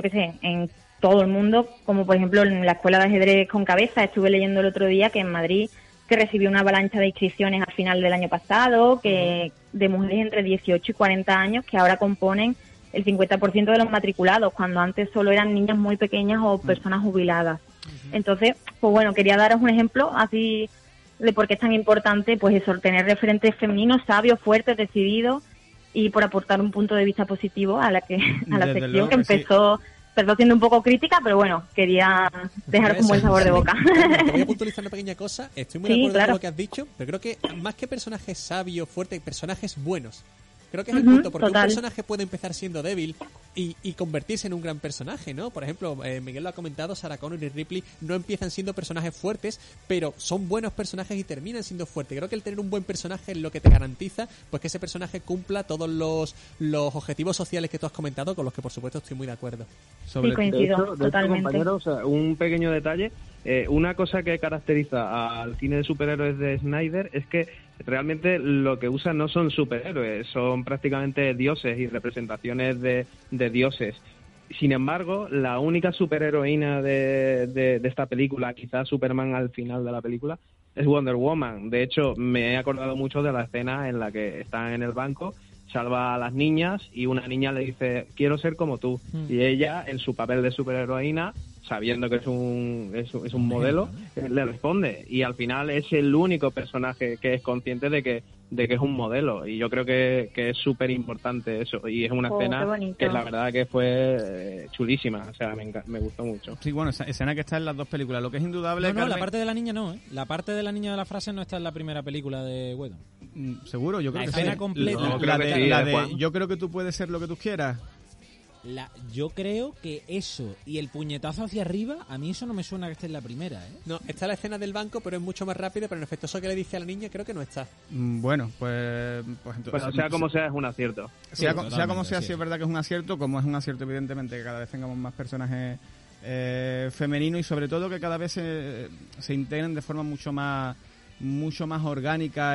todo el mundo, como por ejemplo en la Escuela de Ajedrez con Cabeza. Estuve leyendo el otro día que en Madrid que recibió una avalancha de inscripciones al final del año pasado, que de mujeres entre 18 y 40 años que ahora componen el 50% de los matriculados, cuando antes solo eran niñas muy pequeñas o personas jubiladas. Entonces, pues bueno, quería daros un ejemplo así de por qué es tan importante, pues eso, tener referentes femeninos, sabios, fuertes, decididos, y por aportar un punto de vista positivo a la Desde sección luego que que sí. empezó siendo un poco crítica, pero bueno, quería dejaros un buen sabor de boca. Te voy a puntualizar una pequeña cosa. Estoy muy de Sí, acuerdo claro. con lo que has dicho, pero creo que más que personajes sabios, fuertes, personajes buenos. Creo que es el punto, porque total. un personaje puede empezar siendo débil y convertirse en un gran personaje, ¿no? Por ejemplo, Miguel lo ha comentado, Sarah Connor y Ripley no empiezan siendo personajes fuertes, pero son buenos personajes y terminan siendo fuertes. Creo que el tener un buen personaje es lo que te garantiza pues que ese personaje cumpla todos los objetivos sociales que tú has comentado, con los que por supuesto estoy muy de acuerdo. Sobre Sí, coincido. De hecho, Totalmente. compañeros, un pequeño detalle. Una cosa que caracteriza al cine de superhéroes de Snyder es que realmente lo que usan no son superhéroes, son prácticamente dioses y representaciones de dioses. Sin embargo, la única superheroína de esta película, quizás Superman al final de la película, es Wonder Woman. De hecho, me he acordado mucho de la escena en la que están en el banco, salva a las niñas y una niña le dice, quiero ser como tú. Y ella, en su papel de superheroína, sabiendo que es un modelo, le responde. Y al final es el único personaje que es consciente de que es un modelo. Y yo creo que es súper importante eso. Y es una Oh, qué escena bonito. que la verdad que fue chulísima. O sea, me gustó mucho. Sí, bueno, esa escena que está en las dos películas. Lo que es indudable... No, la Carmen, parte de la niña no, ¿eh? La parte de la niña de la frase no está en la primera película de Whedon. seguro, yo creo La que escena sí. completa. No, creo que sí, Juan. yo creo que tú puedes ser lo que tú quieras. Yo creo que eso y el puñetazo hacia arriba, a mí eso no me suena que esté en la primera, ¿eh? No, está la escena del banco, pero es mucho más rápido, pero en efecto eso que le dice a la niña creo que no está. Bueno, pues entonces... Bueno, sea como sea, es un acierto. Sea como totalmente, sea, sí. sí es verdad que es un acierto, como es un acierto evidentemente que cada vez tengamos más personajes femeninos y sobre todo que cada vez se integren de forma mucho más orgánica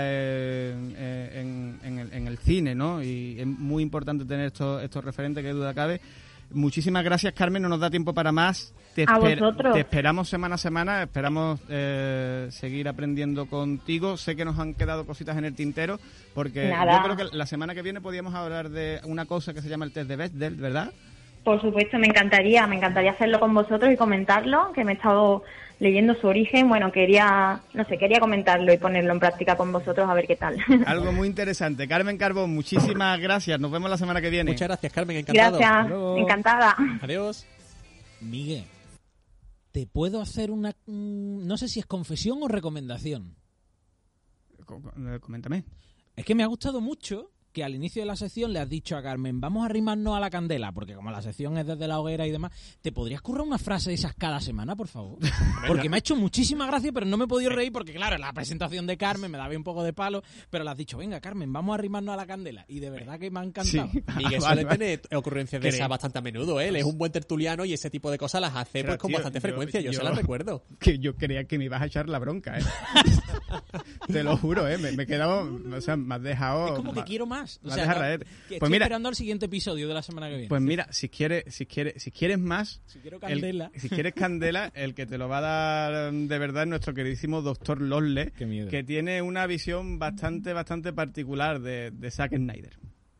en el cine, ¿no? Y es muy importante tener estos referentes, que duda cabe. Muchísimas gracias, Carmen, no nos da tiempo para más. A vosotros. Te esperamos semana a semana, esperamos seguir aprendiendo contigo. Sé que nos han quedado cositas en el tintero, porque Nada. yo creo que la semana que viene podíamos hablar de una cosa que se llama el test de Bechdel, ¿verdad? Por supuesto, me encantaría hacerlo con vosotros y comentarlo, que me he estado leyendo su origen. Bueno, quería comentarlo y ponerlo en práctica con vosotros a ver qué tal. Algo muy interesante. Carmen Carbón, muchísimas gracias. Nos vemos la semana que viene. Muchas gracias, Carmen, encantado. Hasta Gracias, luego. encantada. Adiós. Miguel, ¿te puedo hacer una... no sé si es confesión o recomendación? Coméntame. Es que me ha gustado mucho que al inicio de la sección le has dicho a Carmen, vamos a arrimarnos a la candela, porque como la sección es desde la hoguera y demás, ¿te podrías currar una frase de esas cada semana, por favor? Porque me ha hecho muchísima gracia, pero no me he podido reír porque, claro, la presentación de Carmen me daba un poco de palo, pero le has dicho, venga, Carmen, vamos a arrimarnos a la candela. Y de verdad que me ha encantado. Sí. Miguel Vale, suele vale. tener ocurrencias de esas bastante a menudo, ¿eh? Él es un buen tertuliano y ese tipo de cosas las hace Pero, pues con tío, bastante frecuencia. Yo se las recuerdo. Que yo creía que me ibas a echar la bronca, ¿eh? Te lo juro, ¿eh? Me he quedado... O sea, me has dejado... Es como que quiero más. O me has sea, dejado no, raer. que Pues estoy mira, esperando al siguiente episodio de la semana que viene. pues mira, si quieres más... Si quiero candela. Si quieres candela, el que te lo va a dar de verdad es nuestro queridísimo Dr. Losley, Qué miedo. que tiene una visión bastante particular de Zack Snyder.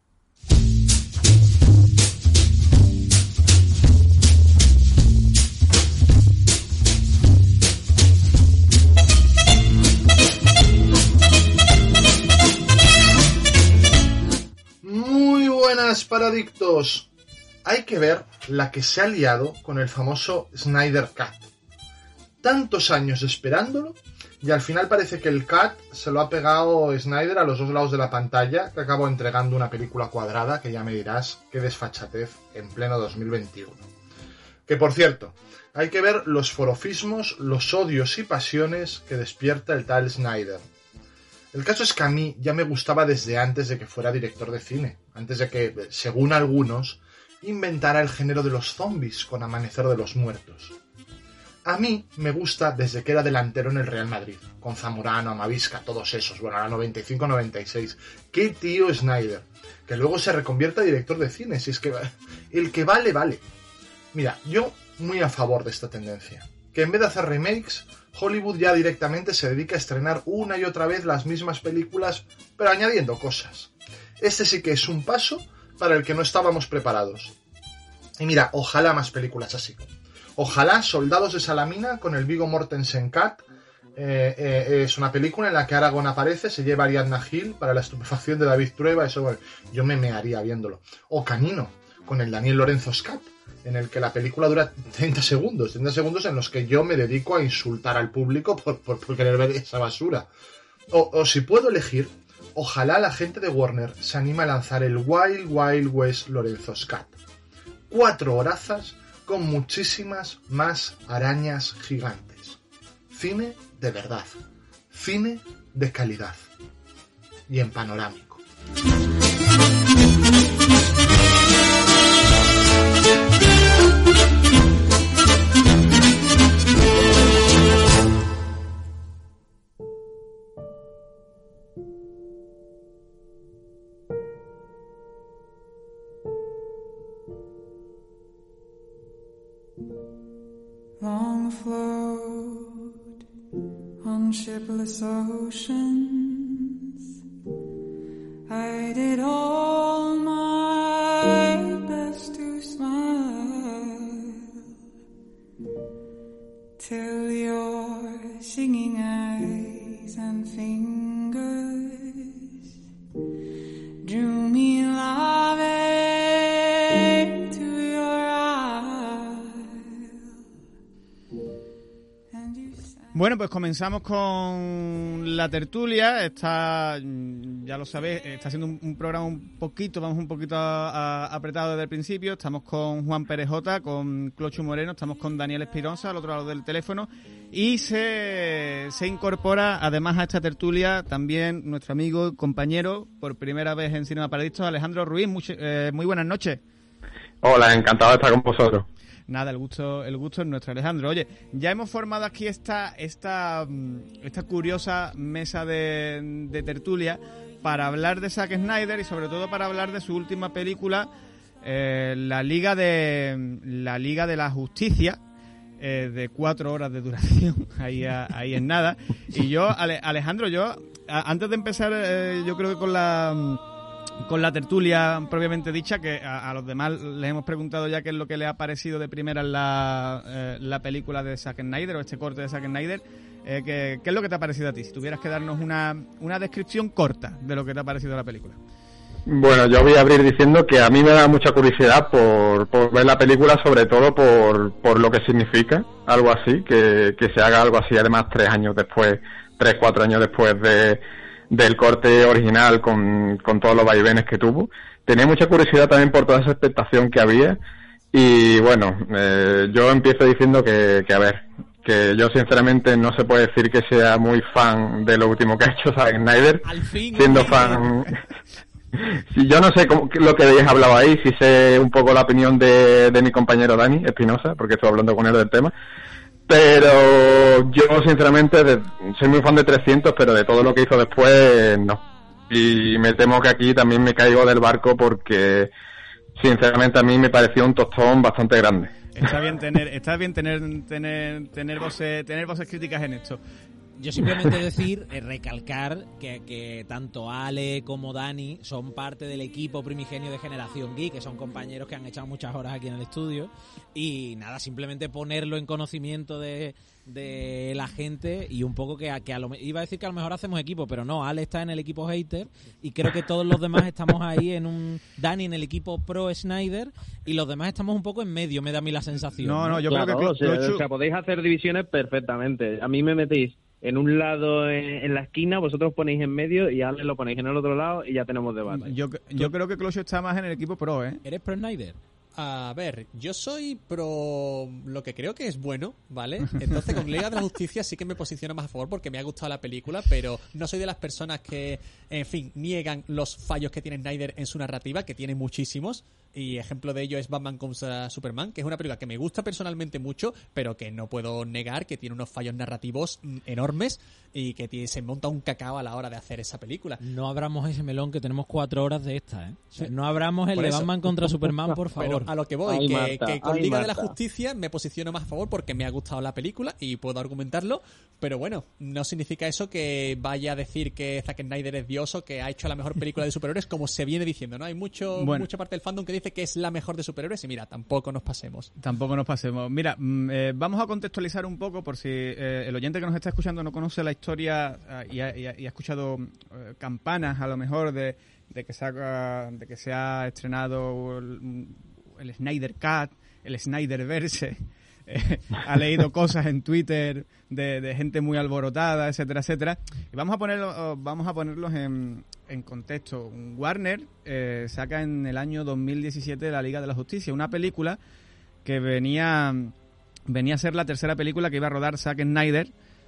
Muy buenas, paradictos. Hay que ver la que se ha liado con el famoso Snyder Cut. tantos años esperándolo y al final parece que el cut se lo ha pegado Snyder a los dos lados de la pantalla, que acabó entregando una película cuadrada que ya me dirás qué desfachatez en pleno 2021. Que por cierto, hay que ver los forofismos, los odios y pasiones que despierta el tal Snyder. El caso es que a mí ya me gustaba desde antes de que fuera director de cine, antes de que, según algunos, inventara el género de los zombies con Amanecer de los Muertos. A mí me gusta desde que era delantero en el Real Madrid, con Zamorano, Amavisca, todos esos, bueno, ahora 95-96. ¡Qué tío Snyder! Que luego se reconvierta a director de cine, si es que el que vale, vale. Mira, yo muy a favor de esta tendencia, que en vez de hacer remakes, Hollywood ya directamente se dedica a estrenar una y otra vez las mismas películas, pero añadiendo cosas. Este sí que es un paso para el que no estábamos preparados. Y mira, ojalá más películas así. Ojalá Soldados de Salamina con el Viggo Mortensen cut. Es una película en la que Aragorn aparece, se lleva a Ariadna Gil para la estupefacción de David Trueba, eso bueno, yo me mearía viéndolo. O Canino con el Daniel Lorenzo cut, en el que la película dura 30 segundos en los que yo me dedico a insultar al público por querer ver esa basura. O si puedo elegir, ojalá la gente de Warner se anime a lanzar el Wild Wild West Lorenzo cut. 4 horazas con muchísimas más arañas gigantes. Cine de verdad. Cine de calidad. Y en panorámico. Long afloat on shipless oceans, I did all my best to smile, till your singing eyes and fingers drew me loving to your eyes. Bueno, pues comenzamos con la tertulia. Está, ya lo sabéis, está siendo un programa un poquito apretado desde el principio. Estamos con Juan Pérez Jota, con Clochu Moreno, estamos con Daniel Espirosa al otro lado del teléfono y se incorpora además a esta tertulia también nuestro amigo y compañero por primera vez en Cinema Paradictos, Alejandro Ruiz. Muy buenas noches. Hola, encantado de estar con vosotros. Nada, el gusto es nuestro, Alejandro. Oye, ya hemos formado aquí esta curiosa mesa de tertulia para hablar de Zack Snyder y sobre todo para hablar de su última película, la Liga de la Justicia, de 4 horas de duración, ahí en nada. Y yo, Alejandro, antes de empezar, yo creo que con la tertulia propiamente dicha, que a los demás les hemos preguntado ya qué es lo que les ha parecido de primera la película de Zack Snyder o este corte de Zack Snyder. ¿Qué es lo que te ha parecido a ti? Si tuvieras que darnos una descripción corta de lo que te ha parecido la película. Bueno, yo voy a abrir diciendo que a mí me da mucha curiosidad por ver la película, sobre todo por lo que significa algo así, que se haga algo así, además 4 años después del corte original con todos los vaivenes que tuvo. Tenía mucha curiosidad también por toda esa expectación que había y bueno, yo empiezo diciendo que yo sinceramente no se puede decir que sea muy fan de lo último que ha hecho Zack Snyder, siendo fan. Si yo no sé lo que habéis hablado ahí, si sé un poco la opinión de mi compañero Dani Espinosa, porque estoy hablando con él del tema. Pero yo sinceramente soy muy fan de 300, pero de todo lo que hizo después no. Y me temo que aquí también me caigo del barco porque sinceramente a mí me pareció un tostón bastante grande. Está bien tener voces críticas en esto. Yo simplemente decir, recalcar que tanto Ale como Dani son parte del equipo primigenio de Generación Geek, que son compañeros que han echado muchas horas aquí en el estudio, y nada, simplemente ponerlo en conocimiento de la gente, y un poco que iba a decir que a lo mejor hacemos equipo, pero no, Ale está en el equipo hater y creo que todos los demás estamos ahí Dani en el equipo pro Snyder y los demás estamos un poco en medio, me da a mí la sensación. No, yo Claro, creo que o sea, podéis hacer divisiones perfectamente. A mí me metéis en un lado en la esquina, vosotros ponéis en medio y a Ale lo ponéis en el otro lado y ya tenemos debate. yo creo que Closio está más en el equipo pro, ¿eh? ¿Eres pro Snyder? A ver, yo soy pro lo que creo que es bueno, ¿vale? Entonces con Liga de la Justicia sí que me posiciono más a favor porque me ha gustado la película, pero no soy de las personas que, en fin, niegan los fallos que tiene Snyder en su narrativa, que tiene muchísimos, y ejemplo de ello es Batman contra Superman, que es una película que me gusta personalmente mucho, pero que no puedo negar que tiene unos fallos narrativos enormes y que se monta un cacao a la hora de hacer esa película. No abramos ese melón, que tenemos 4 horas de esta, ¿eh? Sí. No abramos el Por de eso. Batman contra Superman, por favor. Pero a lo que voy, Ay, que, Marta, que con ay, Liga de la Marta. Justicia me posiciono más a favor porque me ha gustado la película y puedo argumentarlo, pero bueno, no significa eso que vaya a decir que Zack Snyder es Dios o que ha hecho la mejor película de superhéroes, como se viene diciendo, ¿no? Hay mucha parte del fandom que dice que es la mejor de superhéroes y mira, tampoco nos pasemos. Tampoco nos pasemos. Mira, vamos a contextualizar un poco por si el oyente que nos está escuchando no conoce la historia y ha escuchado campanas a lo mejor de que se ha estrenado el Snyder Cut, el Snyderverse. Ha leído cosas en Twitter de gente muy alborotada, etcétera, etcétera. Y vamos a ponerlos en contexto. Warner saca en el año 2017 La Liga de la Justicia, una película que venía a ser la tercera película que iba a rodar Zack Snyder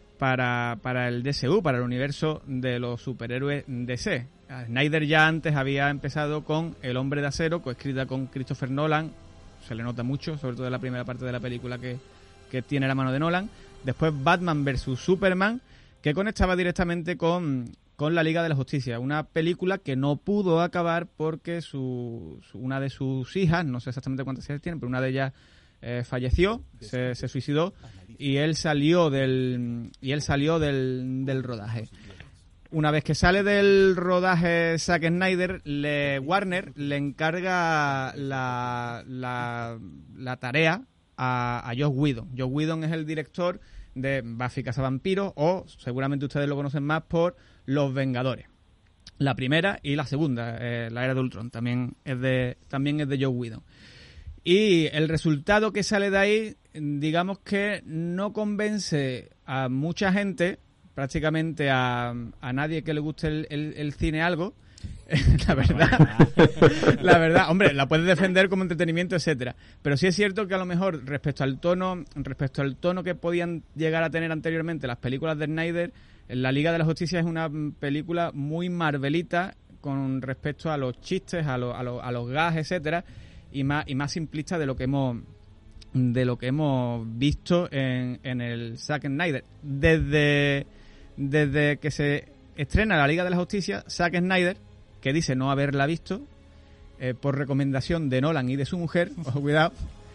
para el DCU, para el universo de los superhéroes DC. Snyder ya antes había empezado con El Hombre de Acero, coescrita con Christopher Nolan. Se le nota mucho, sobre todo en la primera parte de la película que tiene la mano de Nolan. Después Batman vs Superman, que conectaba directamente con la Liga de la Justicia. Una película que no pudo acabar porque una de sus hijas, no sé exactamente cuántas hijas tienen, pero una de ellas falleció, se suicidó, y él salió del rodaje. Una vez que sale del rodaje Zack Snyder, Warner le encarga la tarea a Joss Whedon. Joss Whedon es el director de Buffy Cazavampiros, o seguramente ustedes lo conocen más por Los Vengadores. La primera y la segunda, la Era de Ultron, también es de Joss Whedon. Y el resultado que sale de ahí, digamos que no convence a mucha gente, prácticamente a nadie que le guste el cine algo. La verdad, hombre, la puedes defender como entretenimiento, etcétera, pero sí es cierto que a lo mejor respecto al tono que podían llegar a tener anteriormente las películas de Snyder, La Liga de la Justicia es una película muy marvelita con respecto a los chistes, a los gags, etcétera, y más simplista de lo que hemos visto en el Zack Snyder. Desde que se estrena La Liga de la Justicia, Zack Snyder, que dice no haberla visto, por recomendación de Nolan y de su mujer, ojo, cuidado,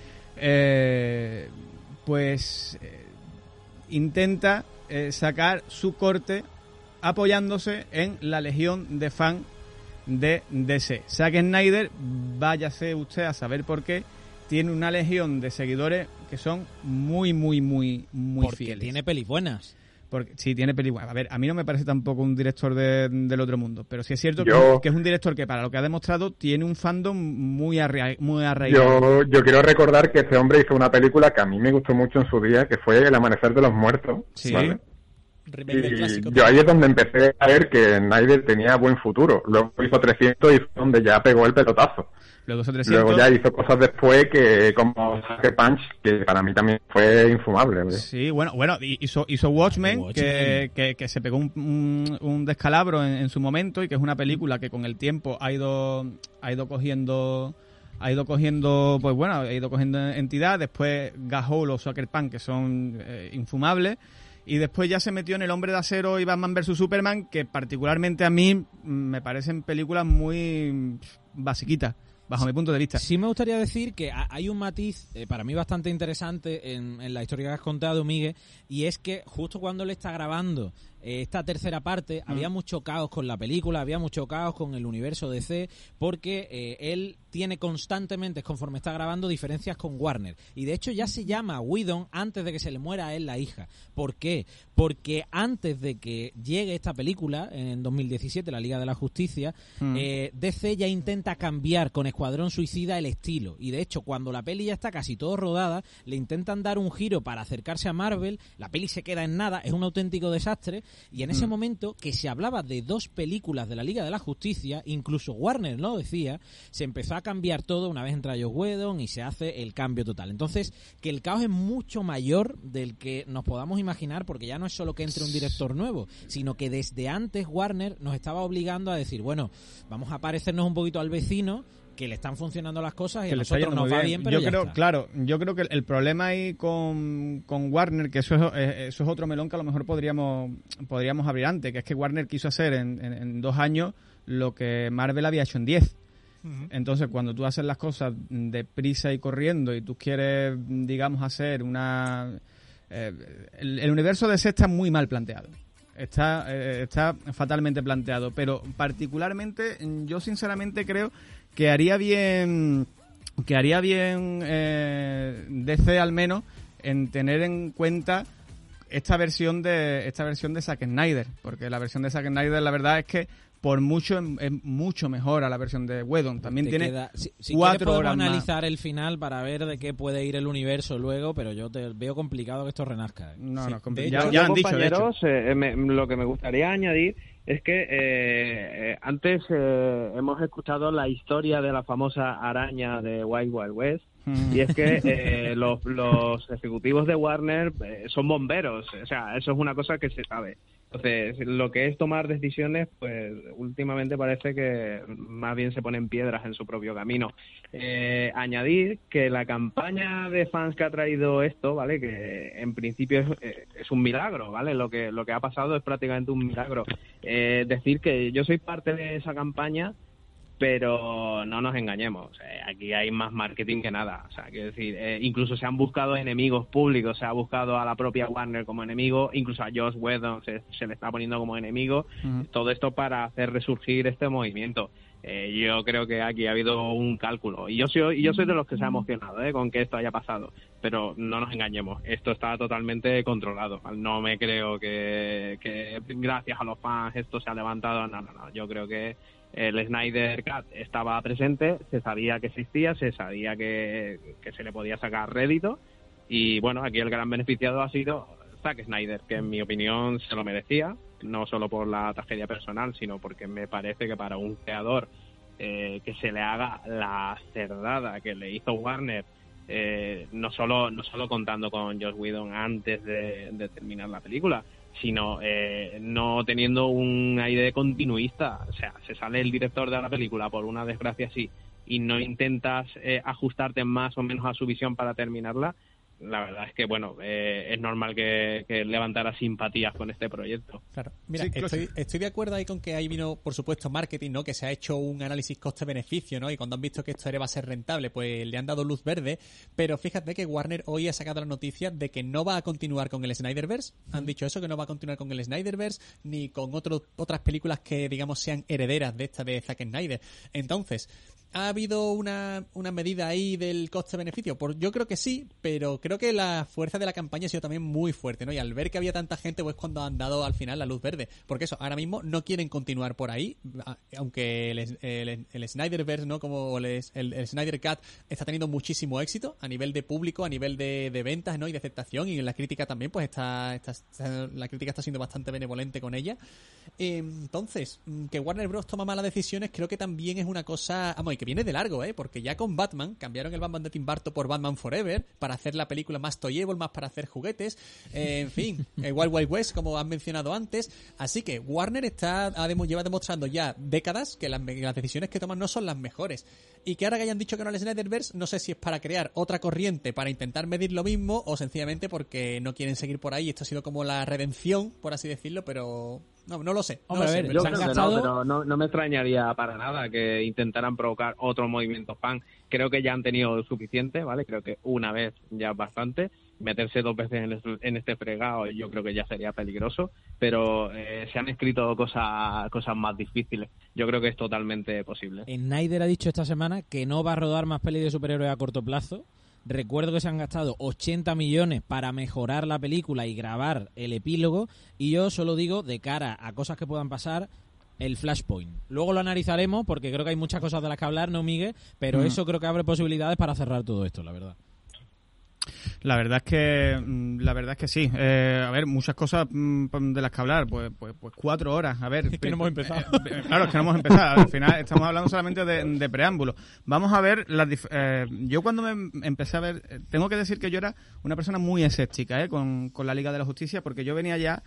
intenta sacar su corte apoyándose en la legión de fans de DC. Zack Snyder, váyase usted a saber por qué, tiene una legión de seguidores que son muy porque fieles. Tiene pelis buenas. Porque sí, tiene películas. A ver, a mí no me parece tampoco un director del otro mundo, pero sí es cierto que es un director que, para lo que ha demostrado, tiene un fandom muy arraigado. Yo quiero recordar que este hombre hizo una película que a mí me gustó mucho en su día, que fue El Amanecer de los Muertos. Sí. ¿Vale? Y yo ahí es donde empecé a ver que Snyder tenía buen futuro. Luego hizo 300 y fue donde ya pegó el pelotazo. Luego ya hizo cosas después que como Sucker Punch, que para mí también fue infumable. ¿Ves? Sí, bueno, hizo Watchmen. Que se pegó un descalabro en su momento, y que es una película que con el tiempo ha ido cogiendo entidad. Después Gahul o Sucker Punch, que son infumables. Y después ya se metió en El Hombre de Acero y Batman vs Superman, que particularmente a mí me parecen películas muy basiquitas. bajo mi punto de vista. Sí me gustaría decir que hay un matiz para mí bastante interesante en la historia que has contado, Miguel, y es que justo cuando le está grabando esta tercera parte, había mucho caos con la película, había mucho caos con el universo DC, porque él tiene constantemente, conforme está grabando, diferencias con Warner. Y de hecho ya se llama Whedon antes de que se le muera a él la hija. ¿Por qué? Porque antes de que llegue esta película, en 2017, la Liga de la Justicia, DC ya intenta cambiar con Escuadrón Suicida el estilo. Y de hecho, cuando la peli ya está casi todo rodada, le intentan dar un giro para acercarse a Marvel, la peli se queda en nada, es un auténtico desastre. Y en ese momento, que se hablaba de 2 películas de la Liga de la Justicia, incluso Warner lo decía, se empezó a cambiar todo una vez entra Joss Whedon y se hace el cambio total. Entonces, que el caos es mucho mayor del que nos podamos imaginar, porque ya no es solo que entre un director nuevo, sino que desde antes Warner nos estaba obligando a decir, bueno, vamos a parecernos un poquito al vecino, que le están funcionando las cosas y a nosotros nos va bien, pero yo creo, claro, yo creo que el problema ahí con Warner, que eso es otro melón que a lo mejor podríamos abrir antes, que es que Warner quiso hacer en 2 años lo que Marvel había hecho en 10. Entonces, cuando tú haces las cosas deprisa y corriendo y tú quieres, digamos, hacer una... el universo de DC está muy mal planteado. Está fatalmente planteado, pero particularmente yo sinceramente creo que haría bien DC al menos en tener en cuenta esta versión de Zack Snyder, porque la versión de Zack Snyder la verdad es que por mucho es mucho mejor a la versión de Whedon. También tiene 4 horas más. Analizar el final para ver de qué puede ir el universo luego, pero yo te veo complicado que esto renazca. No, sí. No, complicado. Ya han dicho, de hecho. Lo que me gustaría añadir es que antes hemos escuchado la historia de la famosa araña de Wild Wild West, y es que los ejecutivos de Warner son bomberos, o sea, eso es una cosa que se sabe. Entonces, lo que es tomar decisiones, pues últimamente parece que más bien se ponen piedras en su propio camino. Añadir que la campaña de fans que ha traído esto, ¿vale? Que en principio es un milagro, ¿vale? Lo que ha pasado es prácticamente un milagro. Decir que yo soy parte de esa campaña, pero no nos engañemos, aquí hay más marketing que nada, o sea, quiero decir, incluso se han buscado enemigos públicos, se ha buscado a la propia Warner como enemigo, incluso a Joss Whedon se le está poniendo como enemigo, todo esto para hacer resurgir este movimiento. Yo creo que aquí ha habido un cálculo, y yo soy de los que se ha emocionado con que esto haya pasado, pero no nos engañemos, esto está totalmente controlado. No me creo que gracias a los fans esto se ha levantado, no, yo creo que el Snyder Cut estaba presente, se sabía que existía, se sabía que se le podía sacar rédito, y bueno, aquí el gran beneficiado ha sido Zack Snyder, que en mi opinión se lo merecía, no solo por la tragedia personal, sino porque me parece que para un creador que se le haga la cerdada que le hizo Warner, no solo contando con Joss Whedon antes de terminar la película, sino no teniendo un aire continuista. O sea, se sale el director de la película por una desgracia así y no intentas ajustarte más o menos a su visión para terminarla. La verdad es que, bueno, es normal que levantara simpatías con este proyecto. Claro. Mira, Sí, estoy de acuerdo ahí con que ahí vino, por supuesto, marketing, ¿no? Que se ha hecho un análisis coste-beneficio, ¿no? Y cuando han visto que esto va a ser rentable, pues le han dado luz verde. Pero fíjate que Warner hoy ha sacado la noticia de que no va a continuar con el Snyderverse. Han dicho eso, que no va a continuar con el Snyderverse ni con otras películas que, digamos, sean herederas de esta de Zack Snyder. Entonces, ¿ha habido una medida ahí del coste-beneficio? Pues yo creo que sí, pero creo que la fuerza de la campaña ha sido también muy fuerte, ¿no? Y al ver que había tanta gente, pues cuando han dado al final la luz verde. Porque eso, ahora mismo no quieren continuar por ahí, aunque el Snyderverse, ¿no? Como el Snyder Cut está teniendo muchísimo éxito a nivel de público, a nivel de ventas, ¿no? Y de aceptación, y en la crítica también, pues la crítica está siendo bastante benevolente con ella. Entonces, que Warner Bros. Toma malas decisiones, creo que también es una cosa... Vamos, y que viene de largo, porque ya con Batman cambiaron el Batman de Tim Burton por Batman Forever para hacer la película más toyable, más para hacer juguetes, en fin, Wild Wild West, como han mencionado antes. Así que Warner lleva demostrando ya décadas que las decisiones que toman no son las mejores, y que ahora que hayan dicho que no al Snyderverse, no sé si es para crear otra corriente para intentar medir lo mismo, o sencillamente porque no quieren seguir por ahí. Esto ha sido como la redención, por así decirlo, pero No lo sé. Hombre, lo a sé, ver, pero Yo se han creo que gastado- no, pero no me extrañaría para nada que intentaran provocar otro movimiento fan. Creo que ya han tenido suficiente, ¿vale? Creo que una vez ya es bastante. Meterse 2 veces en este fregado yo creo que ya sería peligroso, pero se han escrito cosas más difíciles. Yo creo que es totalmente posible. Snyder ha dicho esta semana que no va a rodar más pelis de superhéroes a corto plazo. Recuerdo que se han gastado 80 millones para mejorar la película y grabar el epílogo, y yo solo digo, de cara a cosas que puedan pasar, el Flashpoint. Luego lo analizaremos porque creo que hay muchas cosas de las que hablar, ¿no, Miguel? Pero eso creo que abre posibilidades para cerrar todo esto, la verdad. La verdad es que sí. A ver, muchas cosas de las que hablar. Pues 4 horas. A ver, Es que no hemos empezado. Claro, es que no hemos empezado. Al final estamos hablando solamente de preámbulo. Vamos a ver yo cuando me empecé a ver, tengo que decir que yo era una persona muy escéptica con la Liga de la Justicia, porque yo venía ya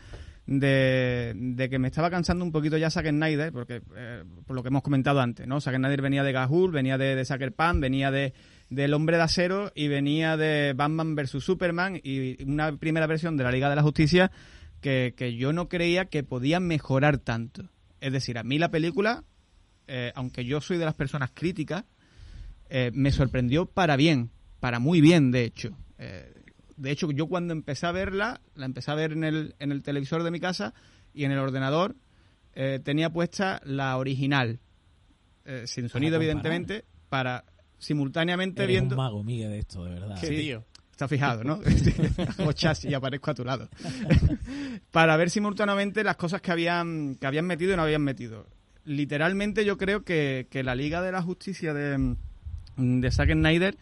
de que me estaba cansando un poquito ya Zack Snyder, porque por lo que hemos comentado antes, ¿no? Zack Snyder venía de Gahul, venía de Sucker Punch, venía del Hombre de Acero y venía de Batman vs Superman, y una primera versión de la Liga de la Justicia que yo no creía que podían mejorar tanto. Es decir, a mí la película, aunque yo soy de las personas críticas, me sorprendió para bien, para muy bien, de hecho. De hecho, yo cuando empecé a verla, la empecé a ver en el televisor de mi casa, y en el ordenador tenía puesta la original, sin sonido, evidentemente, para simultáneamente Eres viendo... un mago, Miguel, de esto, de verdad. Sí, tío. Está fijado, ¿no? Hago chasis y aparezco a tu lado. Para ver simultáneamente las cosas que habían metido y no habían metido. Literalmente yo creo que la Liga de la Justicia de Zack Snyder,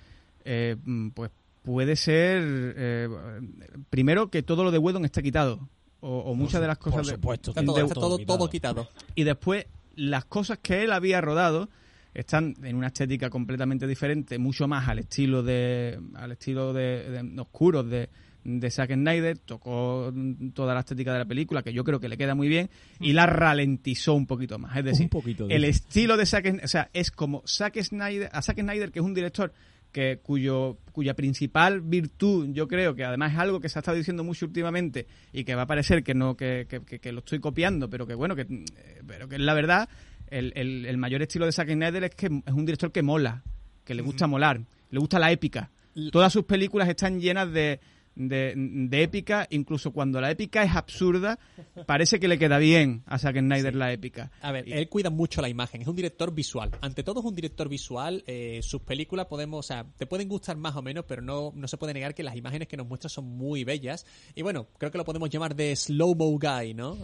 pues puede ser, primero, que todo lo de Whedon está quitado. O muchas de las cosas... Por supuesto. Está todo quitado. Y después, las cosas que él había rodado están en una estética completamente diferente, mucho más al estilo de oscuros de Zack Snyder. Tocó toda la estética de la película, que yo creo que le queda muy bien, y la ralentizó un poquito más. Es decir, el estilo de Zack Snyder, o sea, es como Zack Snyder, que es un director cuya principal virtud, yo creo que además es algo que se ha estado diciendo mucho últimamente, y que va a parecer que no que lo estoy copiando, pero que bueno, pero que es la verdad. El mayor estilo de Zack Snyder es que es un director que mola, que le gusta molar, le gusta la épica. Todas sus películas están llenas de épica, incluso cuando la épica es absurda, parece que le queda bien a Zack Snyder la épica. A ver, él cuida mucho la imagen, es un director visual. Ante todo es un director visual. Sus películas te pueden gustar más o menos, pero no se puede negar que las imágenes que nos muestra son muy bellas. Y bueno, creo que lo podemos llamar de slow-mo guy, ¿no?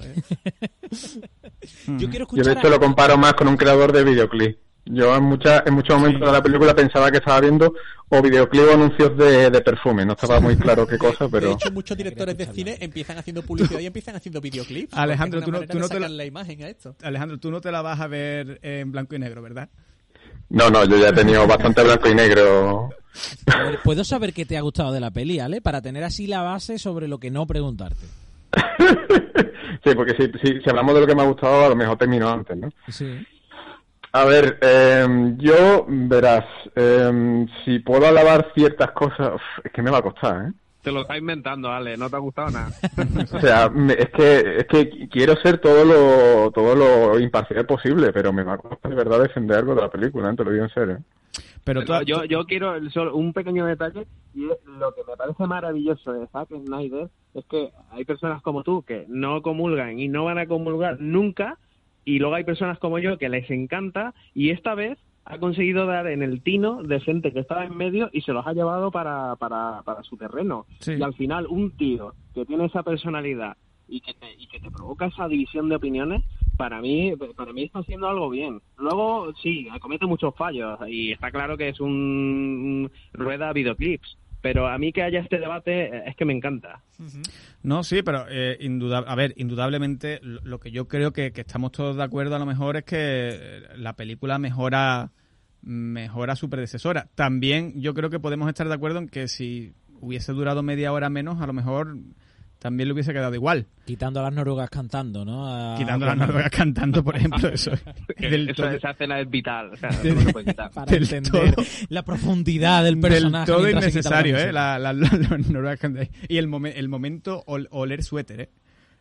Yo quiero escuchar... Yo de hecho lo comparo más con un creador de videoclip. Yo en muchos momentos de la película pensaba que estaba viendo o videoclip o anuncios de perfume. No estaba muy claro qué cosa, pero... De hecho, muchos directores de cine empiezan haciendo publicidad y empiezan haciendo videoclips. Alejandro, tú no te la imagen a esto. Alejandro, tú no te la vas a ver en blanco y negro, ¿verdad? No, yo ya he tenido bastante blanco y negro. A ver, ¿puedo saber qué te ha gustado de la peli, Ale? Para tener así la base sobre lo que no preguntarte. Sí, porque si hablamos de lo que me ha gustado, a lo mejor termino antes, ¿no? Sí. A ver, yo, verás, si puedo alabar ciertas cosas, es que me va a costar, ¿eh? Te lo estás inventando, Ale, no te ha gustado nada. O sea, es que quiero ser todo lo imparcial posible, pero me va a costar de verdad defender algo de la película, ¿eh? Te lo digo en serio. Pero yo quiero solo un pequeño detalle, y es lo que me parece maravilloso de Zack Snyder, es que hay personas como tú que no comulgan y no van a comulgar nunca, y luego hay personas como yo que les encanta, y esta vez ha conseguido dar en el tino de gente que estaba en medio y se los ha llevado para su terreno. Sí. Y al final un tío que tiene esa personalidad y que te provoca esa división de opiniones, para mí está haciendo algo bien. Luego sí, comete muchos fallos y está claro que es un rueda videoclips, pero a mí que haya este debate es que me encanta. No, sí, pero indudablemente lo que yo creo que estamos todos de acuerdo a lo mejor es que la película mejora a su predecesora. También yo creo que podemos estar de acuerdo en que si hubiese durado media hora menos, a lo mejor también le hubiese quedado igual. Quitando a las noruegas cantando, ¿no? Quitando a las noruegas cantando, por ejemplo, eso. Esa escena es vital, o sea, no se puede quitar. Para entender la profundidad del personaje. Del todo innecesario, las noruegas cantando. Y el momento oler suéter,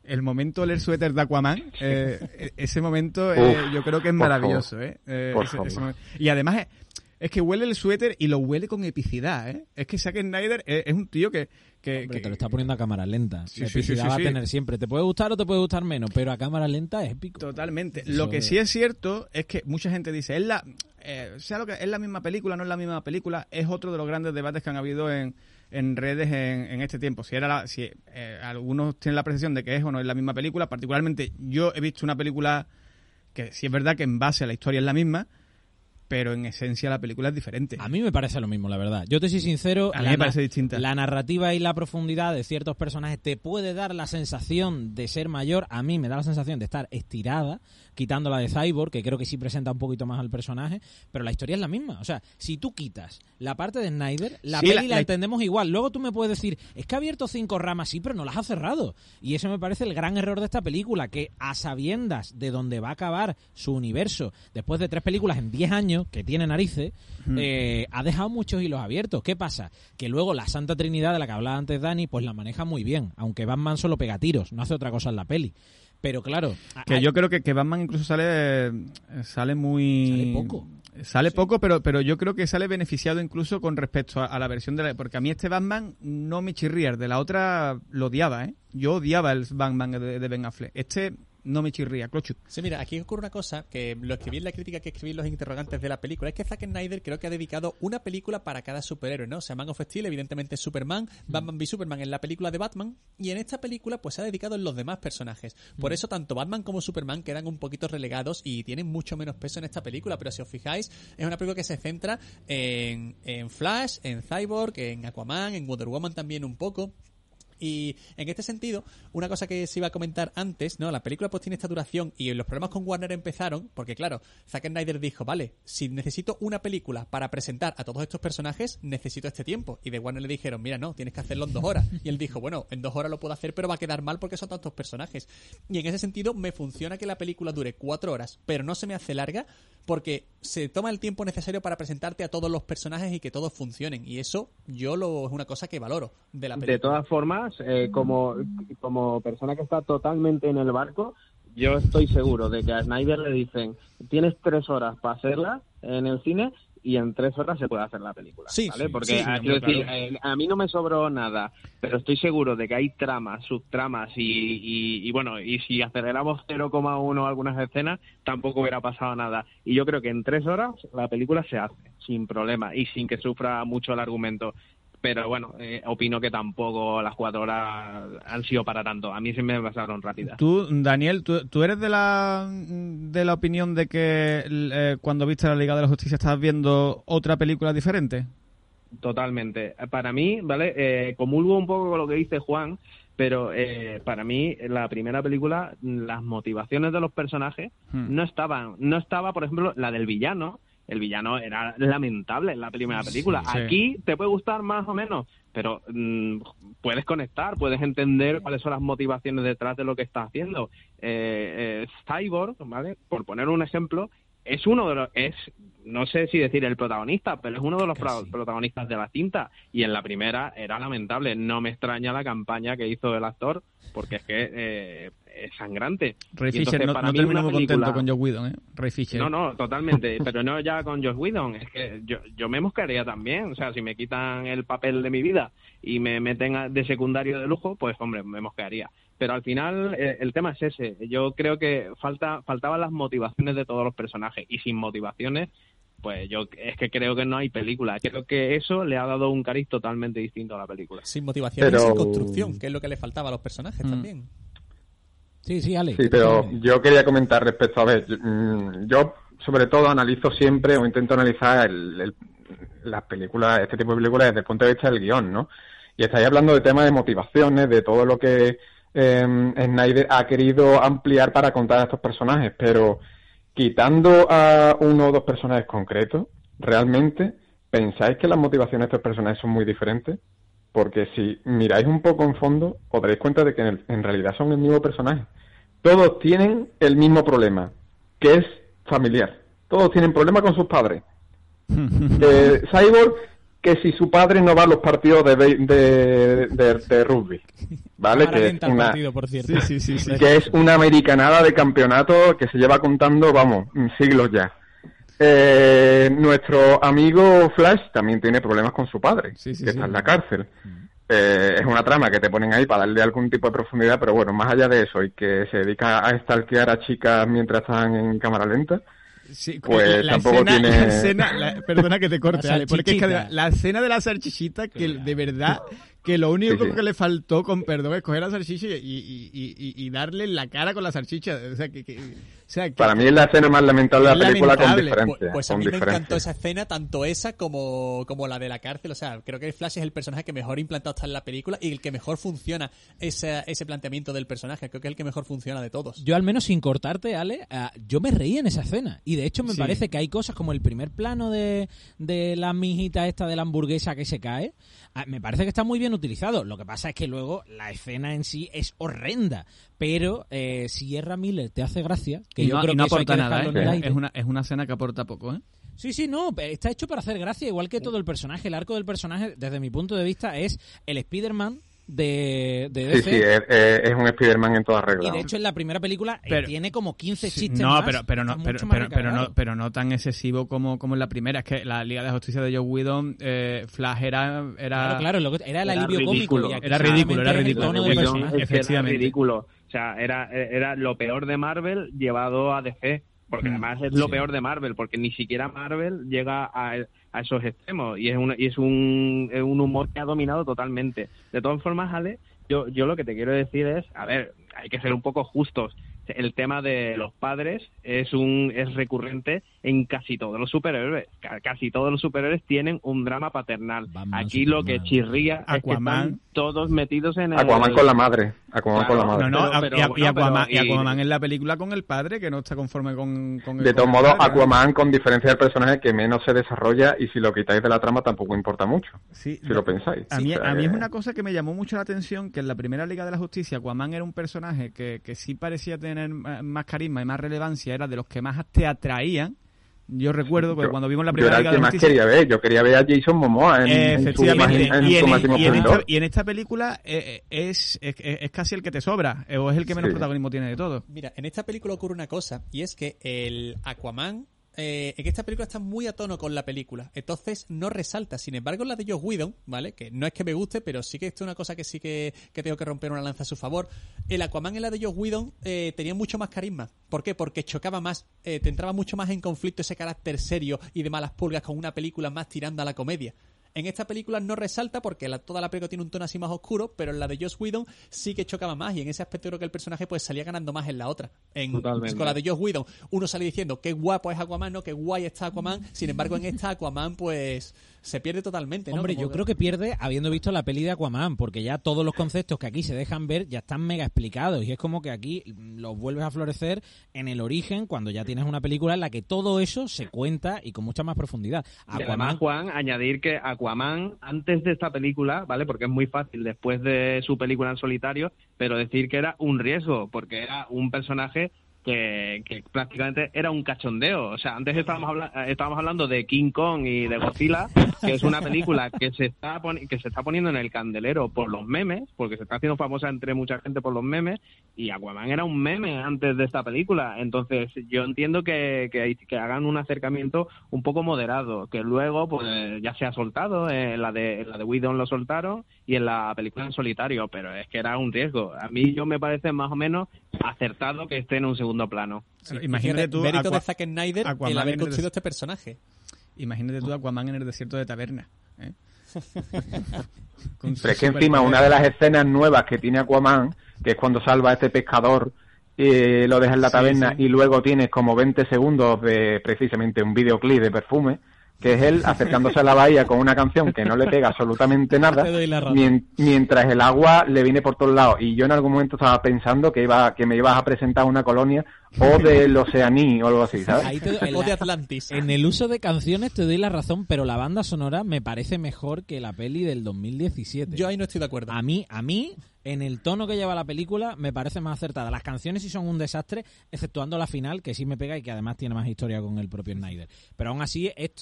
el momento oler suéter de Aquaman, ese momento yo creo que es maravilloso. Y además es que huele el suéter y lo huele con epicidad. Es que Zack Snyder es un tío que te lo está poniendo a cámara lenta. Sí, la epicidad va a tener siempre. Te puede gustar o te puede gustar menos, pero a cámara lenta es épico. Totalmente. Eso lo que sí es cierto es que mucha gente dice, sea lo que es la misma película, no es la misma película, es otro de los grandes debates que han habido en redes en este tiempo. Si algunos tienen la percepción de que es o no es la misma película, particularmente yo he visto una película que sí es verdad que en base a la historia es la misma, pero en esencia la película es diferente. A mí me parece lo mismo, la verdad. Yo te soy sincero, a mí me parece distinta. La narrativa y la profundidad de ciertos personajes te puede dar la sensación de ser mayor. A mí me da la sensación de estar estirada, quitando la de Cyborg, que creo que sí presenta un poquito más al personaje, pero la historia es la misma. O sea, si tú quitas la parte de Snyder, la peli la entendemos igual. Luego tú me puedes decir, es que ha abierto 5 ramas, sí, pero no las ha cerrado. Y eso me parece el gran error de esta película, que a sabiendas de dónde va a acabar su universo, después de 3 películas en 10 años, que tiene narices, ha dejado muchos hilos abiertos. ¿Qué pasa? Que luego la Santa Trinidad de la que hablaba antes Dani, pues la maneja muy bien, aunque Batman solo pega tiros, no hace otra cosa en la peli. Pero claro... Que yo creo que Batman incluso sale muy... Sale poco. Sale poco, pero yo creo que sale beneficiado incluso con respecto a la versión de porque a mí este Batman no me chirría, de la otra lo odiaba, Yo odiaba el Batman de Ben Affleck. Este no me chirría, Clochu. Sí, mira, aquí ocurre una cosa que lo escribí en la crítica que escribí en los interrogantes de la película. Es que Zack Snyder creo que ha dedicado una película para cada superhéroe, ¿no? O sea, Man of Steel, evidentemente es Superman, Batman v Superman en la película de Batman, y en esta película pues se ha dedicado en los demás personajes. Por eso tanto Batman como Superman quedan un poquito relegados y tienen mucho menos peso en esta película, pero si os fijáis, es una película que se centra en Flash, en Cyborg, en Aquaman, en Wonder Woman también un poco. Y en este sentido, una cosa que se iba a comentar antes, ¿no? La película pues tiene esta duración y los problemas con Warner empezaron porque, claro, Zack Snyder dijo, vale, si necesito una película para presentar a todos estos personajes, necesito este tiempo. Y de Warner le dijeron, mira, no, tienes que hacerlo en 2 horas. Y él dijo, bueno, en 2 horas lo puedo hacer, pero va a quedar mal porque son tantos personajes. Y en ese sentido, me funciona que la película dure 4 horas, pero no se me hace larga porque se toma el tiempo necesario para presentarte a todos los personajes y que todos funcionen. Y eso es una cosa que valoro de la película. De todas formas, como persona que está totalmente en el barco, yo estoy seguro de que a Snyder le dicen, tienes 3 horas para hacerla en el cine y en 3 horas se puede hacer la película, sí, ¿vale? Sí, porque sí, quiero decir, a mí no me sobró nada, pero estoy seguro de que hay tramas, subtramas y bueno, y si aceleramos 0,1 algunas escenas, tampoco hubiera pasado nada. Y yo creo que en 3 horas la película se hace sin problema y sin que sufra mucho el argumento. Pero bueno, opino que tampoco las 4 horas han sido para tanto. A mí se me pasaron rápidas. Tú, Daniel, ¿tú eres de la opinión de que cuando viste la Liga de la Justicia estabas viendo otra película diferente? Totalmente. Para mí, ¿vale? Comulgo un poco con lo que dice Juan, pero para mí la primera película, las motivaciones de los personajes no estaba, por ejemplo, la del villano. El villano era lamentable en la primera película. Sí. Aquí te puede gustar más o menos, pero puedes conectar, puedes entender cuáles son las motivaciones detrás de lo que está haciendo. Cyborg, ¿vale? Por poner un ejemplo, es uno de los... no sé si decir el protagonista, pero es uno de los protagonistas de la cinta. Y en la primera era lamentable. No me extraña la campaña que hizo el actor, porque es que es sangrante. Ray Fisher no terminó muy contento con Joss Whedon, Ray Fisher. No, totalmente. Pero no ya con Joss Whedon. Es que yo me mosquearía también. O sea, si me quitan el papel de mi vida y me meten de secundario de lujo, pues hombre, me mosquearía. Pero al final el tema es ese. Yo creo que faltaban las motivaciones de todos los personajes. Y sin motivaciones, pues yo es que creo que no hay película. Creo que eso le ha dado un cariz totalmente distinto a la película. Sin motivación y sin construcción, que es lo que le faltaba a los personajes también. Sí, Ale. Sí, pero yo quería comentar respecto a ver, yo sobre todo analizo siempre o intento analizar las películas, este tipo de películas desde el punto de vista del guión, ¿no? Y estáis hablando de temas de motivaciones, de todo lo que Snyder ha querido ampliar para contar a estos personajes, pero quitando a 1 o 2 personajes concretos, ¿realmente pensáis que las motivaciones de estos personajes son muy diferentes? Porque si miráis un poco en fondo, os daréis cuenta de que en realidad son el mismo personaje. Todos tienen el mismo problema, que es familiar. Todos tienen problemas con sus padres. Cyborg que si su padre no va a los partidos de rugby, ¿vale? Ahora Que lenta es el una, partido, por cierto. Sí. que es una americanada de campeonato que se lleva contando, vamos, siglos ya. Nuestro amigo Flash también tiene problemas con su padre, que está en la cárcel. Es una trama que te ponen ahí para darle algún tipo de profundidad, pero bueno, más allá de eso y que se dedica a stalkear a chicas mientras están en cámara lenta, Sí, pues tampoco tiene... perdona que te corte, La Ale, porque es que salchichita. la escena de la salchichita, que de verdad, que lo único que le faltó, con perdón, es coger la salchicha y darle en la cara con la salchicha. O sea, que Para mí es la escena más lamentable de la película, con lamentable. diferencia. Pues a con mí me diferencia. encantó esa escena, tanto esa como la de la cárcel. O sea, creo que Flash es el personaje que mejor implantado está en la película y el que mejor funciona ese planteamiento del personaje. Creo que es el que mejor funciona de todos. Yo, al menos sin cortarte, Ale, yo me reí en esa escena. Y de hecho me Sí. parece que hay cosas como el primer plano de la mijita esta de la hamburguesa que se cae. Me parece que está muy bien utilizado. Lo que pasa es que luego la escena en sí es horrenda. Pero si Ezra Miller te hace gracia, que yo creo no que eso hay que aporta nada, dejarlo en el aire. Es una escena que aporta poco, ¿eh? Sí, no, está hecho para hacer gracia, igual que todo el personaje. El arco del personaje, desde mi punto de vista, es el Spider-Man de DC. Sí, es un Spider-Man en toda regla. Y de hecho en la primera película tiene como 15 chistes No, más. pero no tan excesivo como en la primera. Es que la Liga de Justicia de Joss Whedon, Flash era Claro, era el alivio cómico. Y aquí Era ridículo, solamente es el tono del Whedon personaje. es que era Efectivamente. ridículo. O sea, era lo peor de Marvel llevado a DC. Porque además es lo peor de Marvel, porque ni siquiera Marvel llega a esos extremos. Y es un humor que ha dominado totalmente. De todas formas, Ale, yo lo que te quiero decir es, a ver, hay que ser un poco justos. El tema de los padres es recurrente en casi todos los superhéroes. Casi todos los superhéroes tienen un drama paternal. Aquí lo que chirría es que están todos metidos en Aquaman con la madre. Aquaman con la madre. Y Aquaman en la película con el padre, que no está conforme con el De todos con el modos, padre. Aquaman, con diferencia del personaje que menos se desarrolla, y si lo quitáis de la trama tampoco importa mucho, Sí, si lo pensáis. A mí, O sea, a mí que- es una cosa que me llamó mucho la atención, que en la primera Liga de la Justicia Aquaman era un personaje que sí parecía tener más carisma y más relevancia, era de los que más te atraían. Yo recuerdo que cuando vimos la Yo primera era el Liga que de la más Justicia... quería ver. Yo quería ver a Jason Momoa Efectivamente, en su máximo esplendor. y en esta película es casi el que te sobra, o es el que menos protagonismo tiene de todo. Mira, en esta película ocurre una cosa, y es que el Aquaman, en esta película está muy a tono con la película, entonces no resalta. Sin embargo, en la de Joss Whedon, ¿vale? Que no es que me guste, pero sí que esto es una cosa que sí que tengo que romper una lanza a su favor. El Aquaman en la de Joss Whedon tenía mucho más carisma. ¿Por qué? Porque chocaba más, te entraba mucho más en conflicto ese carácter serio y de malas pulgas con una película más tirando a la comedia. En esta película no resalta porque toda la película tiene un tono así más oscuro, pero en la de Joss Whedon sí que chocaba más, y en ese aspecto creo que el personaje pues salía ganando más en la otra. Totalmente. Con la de Joss Whedon uno sale diciendo qué guapo es Aquaman, no, qué guay está Aquaman. Sin embargo, en esta Aquaman pues se pierde totalmente, ¿no? Hombre, yo creo que pierde habiendo visto la peli de Aquaman, porque ya todos los conceptos que aquí se dejan ver ya están mega explicados, y es como que aquí los vuelves a florecer en el origen, cuando ya tienes una película en la que todo eso se cuenta y con mucha más profundidad. Y además, Juan, añadir que Aquaman, antes de esta película, ¿vale? Porque es muy fácil después de su película en solitario, pero decir que era un riesgo, porque era un personaje que prácticamente era un cachondeo. O sea, antes estábamos hablando de King Kong y de Godzilla, que es una película que se está poniendo en el candelero por los memes, porque se está haciendo famosa entre mucha gente por los memes, y Aquaman era un meme antes de esta película. Entonces yo entiendo que hagan un acercamiento un poco moderado, que luego pues ya se ha soltado, en la de Whedon lo soltaron, y en la película en solitario, pero es que era un riesgo. A mí me parece más o menos acertado que esté en un segundo plano. Sí, imagínate tú, mérito de Zack Snyder el haber construido este personaje. Imagínate tú Aquaman en el desierto de Taberna, ¿eh? Pero es que encima una de las escenas nuevas que tiene Aquaman, que es cuando salva a este pescador y lo deja en la taberna, y luego tienes como 20 segundos de precisamente un videoclip de Perfume, que es él acercándose a la bahía con una canción que no le pega absolutamente nada, mientras el agua le viene por todos lados. Y yo en algún momento estaba pensando que me ibas a presentar una colonia o del Oceaní o algo así, ¿sabes? O de Atlantis. En el uso de canciones te doy la razón, pero la banda sonora me parece mejor que la peli del 2017. Yo ahí no estoy de acuerdo. A mí, en el tono que lleva la película, me parece más acertada. Las canciones sí son un desastre, exceptuando la final, que sí me pega y que además tiene más historia con el propio Snyder. Pero aún así, esto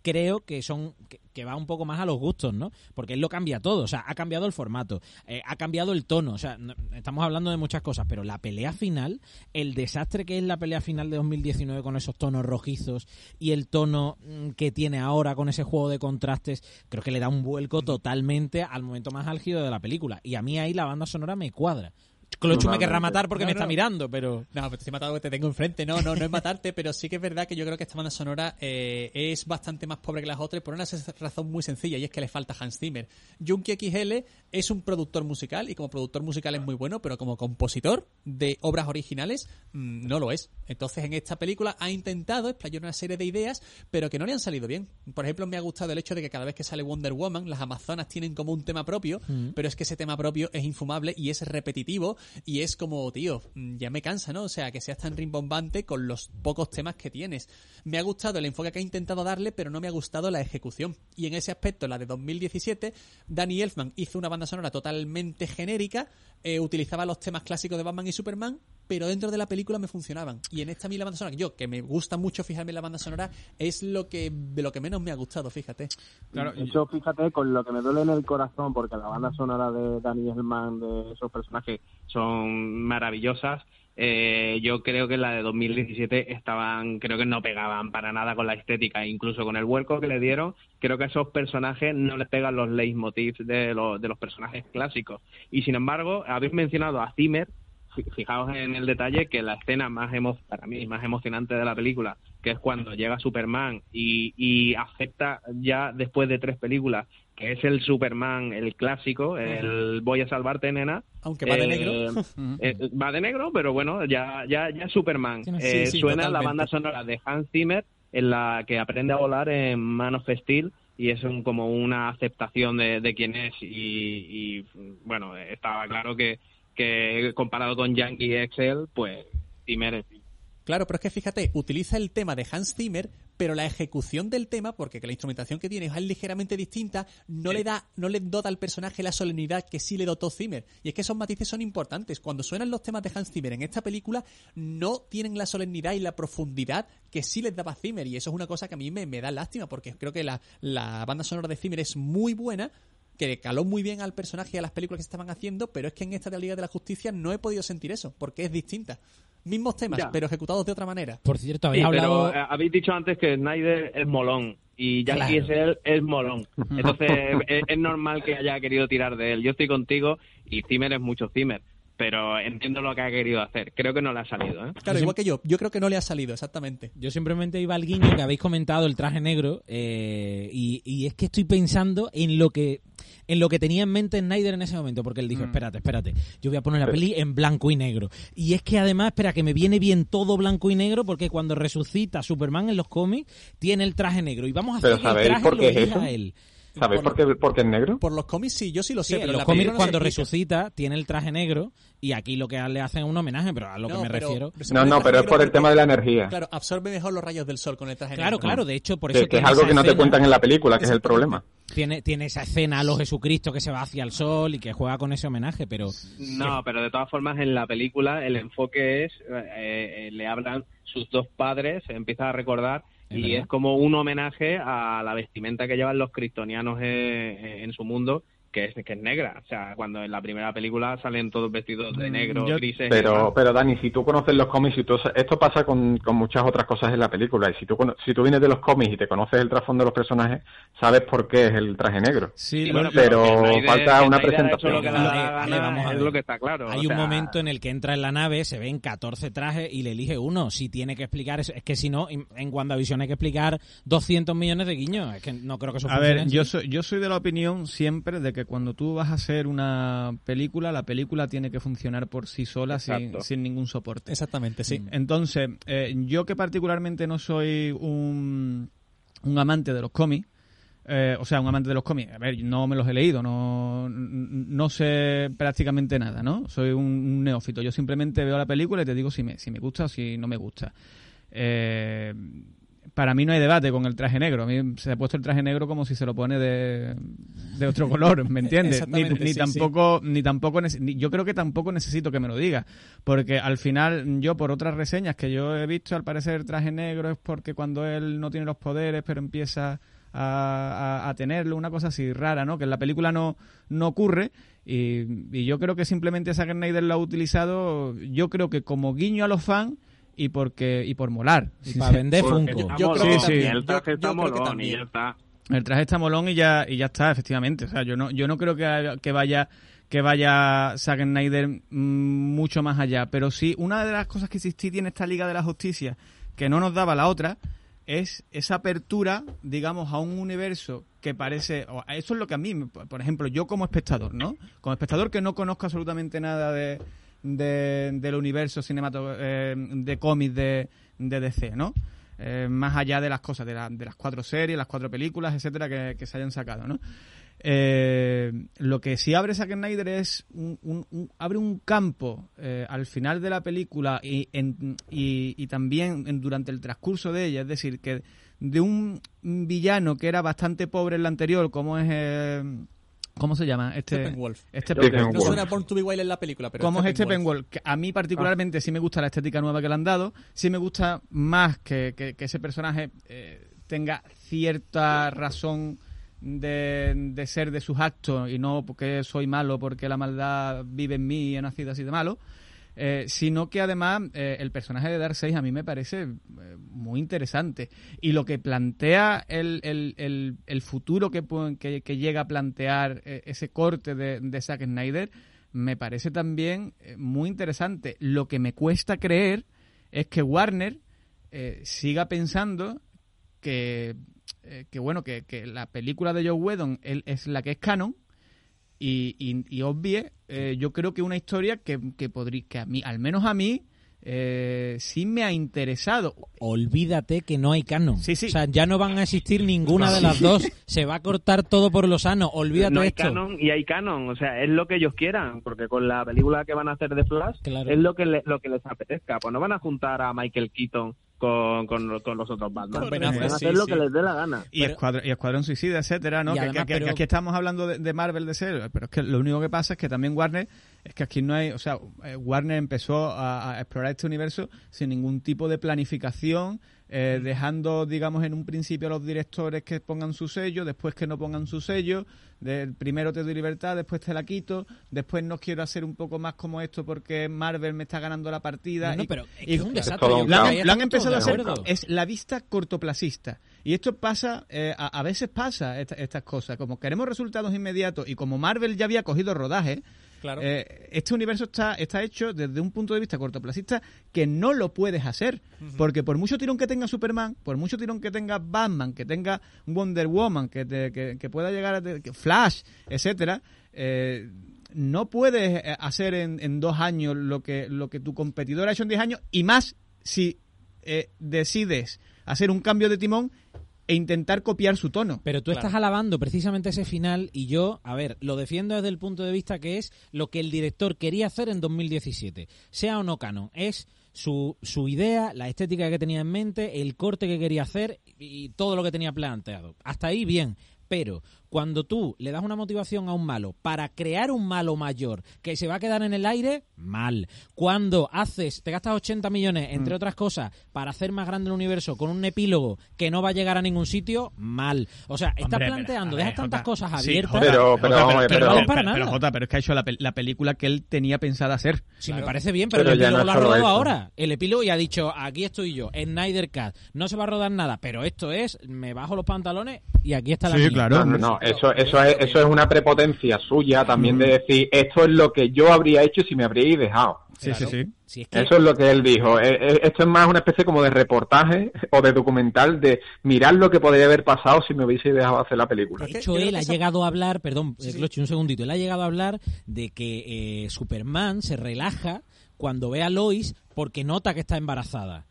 creo que que va un poco más a los gustos, ¿no? Porque él lo cambia todo, o sea, ha cambiado el formato, ha cambiado el tono, o sea, estamos hablando de muchas cosas, pero la pelea final, el desastre que es la pelea final de 2019 con esos tonos rojizos y el tono que tiene ahora con ese juego de contrastes, creo que le da un vuelco totalmente al momento más álgido de la película. Y a mí ahí la banda sonora me cuadra. Colochu me querrá matar porque me está mirando, pero... No, pero te estoy matando porque te tengo enfrente. No es matarte, pero sí que es verdad que yo creo que esta banda sonora es bastante más pobre que las otras por una razón muy sencilla, y es que le falta Hans Zimmer. Junkie XL es un productor musical, y como productor musical es muy bueno, pero como compositor de obras originales no lo es. Entonces en esta película ha intentado explayar una serie de ideas, pero que no le han salido bien. Por ejemplo, me ha gustado el hecho de que cada vez que sale Wonder Woman, las amazonas tienen como un tema propio, pero es que ese tema propio es infumable y es repetitivo. Y es como, tío, ya me cansa, ¿no? O sea, que seas tan rimbombante con los pocos temas que tienes. Me ha gustado el enfoque que ha intentado darle, pero no me ha gustado la ejecución. Y en ese aspecto, la de 2017, Danny Elfman hizo una banda sonora totalmente genérica, utilizaba los temas clásicos de Batman y Superman, pero dentro de la película me funcionaban. Y en esta a mí la banda sonora, que me gusta mucho fijarme en la banda sonora, es de lo que menos me ha gustado, fíjate. Claro, eso, fíjate, con lo que me duele en el corazón, porque la banda sonora de Danny Elfman, de esos personajes, son maravillosas. Yo creo que la de 2017 creo que no pegaban para nada con la estética, incluso con el vuelco que le dieron, creo que a esos personajes no les pegan los leitmotivs de los personajes clásicos. Y sin embargo, habéis mencionado a Zimmer. Fijaos en el detalle que la escena para mí más emocionante de la película, que es cuando llega Superman y acepta ya después de 3 películas que es el Superman, el clásico, el voy a salvarte, nena. Aunque va de negro. Va de negro, pero bueno, ya es Superman. Sí, suena totalmente. la banda sonora de Hans Zimmer, en la que aprende a volar en Man of Steel, y es como una aceptación de quién es. Y bueno, estaba claro que comparado con Junkie XL, pues Zimmer es... Claro, pero es que fíjate, utiliza el tema de Hans Zimmer, pero la ejecución del tema, porque la instrumentación que tiene es ligeramente distinta, no le dota al personaje la solemnidad que sí le dotó Zimmer. Y es que esos matices son importantes. Cuando suenan los temas de Hans Zimmer en esta película, no tienen la solemnidad y la profundidad que sí les daba Zimmer. Y eso es una cosa que a mí me da lástima, porque creo que la banda sonora de Zimmer es muy buena, que caló muy bien al personaje y a las películas que se estaban haciendo, pero es que en esta de la Liga de la Justicia no he podido sentir eso, porque es distinta. Mismos temas, pero ejecutados de otra manera. Por cierto, habéis hablado... Pero habéis dicho antes que Snyder es molón y Jackie es molón. Entonces es normal que haya querido tirar de él. Yo estoy contigo y Zimmer es mucho Zimmer, pero entiendo lo que ha querido hacer. Creo que no le ha salido, ¿eh? Claro, igual que yo creo que no le ha salido, exactamente. Yo simplemente iba al guiño que habéis comentado, el traje negro, y es que estoy pensando en lo que tenía en mente Snyder en ese momento, porque él dijo, espérate, yo voy a poner la peli en blanco y negro. Y es que además, espera, que me viene bien todo blanco y negro, porque cuando resucita Superman en los cómics, tiene el traje negro, y vamos a hacer que el traje lo elija a él. ¿Sabéis por qué es negro? Por los cómics sí, yo sí lo sé. Sí, pero en los cómics cuando resucita tiene el traje negro y aquí lo que le hacen es un homenaje, pero a lo que me refiero... Pero es por el tema de la energía. Claro, absorbe mejor los rayos del sol con el traje negro. Claro, de hecho, por que eso... Que es algo que no te cuentan en la película, que es el problema. Tiene esa escena a los Jesucristo que se va hacia el sol y que juega con ese homenaje, pero... No, pero de todas formas en la película el enfoque es... le hablan sus 2 padres, empieza a recordar... Y es como un homenaje a la vestimenta que llevan los kriptonianos en su mundo, que es negra. O sea, cuando en la primera película salen todos vestidos de negro, grises... Pero Dani, si tú conoces los cómics, esto pasa con muchas otras cosas en la película, y si tú vienes de los cómics y te conoces el trasfondo de los personajes, sabes por qué es el traje negro. Sí, bueno, pero falta una presentación. Vamos a lo que está claro. Hay un momento en el que entra en la nave, se ven 14 trajes y le elige uno. Si tiene que explicar eso, es que si no, en WandaVision hay que explicar 200 millones de guiños. Es que no creo que eso funcione. A ver, yo soy de la opinión siempre de que cuando tú vas a hacer una película, la película tiene que funcionar por sí sola sin ningún soporte. Exactamente, sí. Entonces, yo que particularmente no soy un amante de los cómics, un amante de los cómics, a ver, no me los he leído, no sé prácticamente nada, ¿no? Soy un neófito. Yo simplemente veo la película y te digo si me gusta o si no me gusta. para mí no hay debate con el traje negro. A mí se ha puesto el traje negro como si se lo pone de otro color, ¿me entiendes? Yo creo que tampoco necesito que me lo diga, porque al final yo, por otras reseñas que yo he visto, al parecer el traje negro es porque cuando él no tiene los poderes pero empieza a tenerlo, una cosa así rara, ¿no? Que en la película no ocurre, y yo creo que simplemente Zack Snyder lo ha utilizado, yo creo que como guiño a los fans y por molar. Y para vender Funko. Yo creo que el traje está molón y ya está. El traje está molón y ya está, efectivamente. O sea, yo no creo que vaya Zack Snyder mucho más allá, pero sí, una de las cosas que sí tiene esta Liga de la Justicia que no nos daba la otra es esa apertura, digamos, a un universo que parece... Eso es lo que a mí, por ejemplo, yo como espectador, ¿no? Como espectador que no conozco absolutamente nada del universo de cómics de DC, ¿no? Más allá de las cosas, de las 4 series, las 4 películas, etcétera, que se hayan sacado, ¿no? Lo que sí abre Zack Snyder es abre un campo al final de la película y también durante el transcurso de ella, es decir, que de un villano que era bastante pobre en la anterior, como es... ¿Cómo se llama? Steppenwolf. Steppenwolf. No suena Born to be Wild en la película, pero ¿Cómo es Steppenwolf? Que a mí particularmente sí me gusta la estética nueva que le han dado, sí me gusta más que ese personaje tenga cierta razón de ser de sus actos y no porque soy malo, porque la maldad vive en mí y he nacido así de malo, sino que además el personaje de Darkseid a mí me parece muy interesante, y lo que plantea el futuro que llega a plantear ese corte de Zack Snyder me parece también muy interesante. Lo que me cuesta creer es que Warner siga pensando que la película de Joe Whedon es la que es canon y obvie, yo creo que una historia que a mí, al menos a mí, sí me ha interesado. Olvídate que no hay canon. Sí. O sea, ya no van a existir ninguna de las dos. Se va a cortar todo por lo sano. Olvídate no hay esto. canon y hay canon. O sea, es lo que ellos quieran. Porque con la película que van a hacer de Flash, claro, es lo que les apetezca. Pues no van a juntar a Michael Keaton con los otros Batman. Van a hacer lo que les dé la gana. Y Escuadrón Suicida, etcétera, ¿no? Además, que aquí estamos hablando de Marvel, de ser, pero es que lo único que pasa es que también Warner, es que aquí no hay, o sea, Warner empezó a explorar este universo sin ningún tipo de planificación, dejando, digamos, en un principio a los directores que pongan su sello, después que no pongan su sello, primero te doy libertad, después te la quito, después no quiero hacer un poco más como esto porque Marvel me está ganando la partida. Pero es un desastre. Lo han empezado a hacer, es la vista cortoplacista. Y esto pasa, a veces pasa estas cosas, como queremos resultados inmediatos y como Marvel ya había cogido rodaje, claro, este universo está hecho desde un punto de vista cortoplacista que no lo puedes hacer, porque por mucho tirón que tenga Superman, por mucho tirón que tenga Batman, que tenga Wonder Woman, que pueda llegar a Flash, etcétera, no puedes hacer en 2 años lo que tu competidor ha hecho en 10 años, y más si decides hacer un cambio de timón e intentar copiar su tono. Pero tú estás alabando precisamente ese final y yo, lo defiendo desde el punto de vista que es lo que el director quería hacer en 2017. Sea o no canon, es su idea, la estética que tenía en mente, el corte que quería hacer y todo lo que tenía planteado. Hasta ahí bien, pero cuando tú le das una motivación a un malo para crear un malo mayor que se va a quedar en el aire, mal. Cuando te gastas 80 millones, entre otras cosas, para hacer más grande el universo con un epílogo que no va a llegar a ningún sitio, mal. O sea, estás planteando, dejas tantas cosas abiertas, pero es que ha hecho la película que él tenía pensada hacer. Sí, me parece bien, pero el epílogo lo ha rodado ahora. El epílogo y ha dicho, aquí estoy yo, Snyder Cut, no se va a rodar nada, pero esto es, me bajo los pantalones y aquí está la mía. Claro. No, eso es una prepotencia suya también de decir, esto es lo que yo habría hecho si me habríais dejado. Sí. Si es que... Eso es lo que él dijo. Esto es más una especie como de reportaje o de documental de mirar lo que podría haber pasado si me hubieseis dejado hacer la película. De hecho, él ha llegado a hablar, Clochi, un segundito, él ha llegado a hablar de que Superman se relaja cuando ve a Lois porque nota que está embarazada.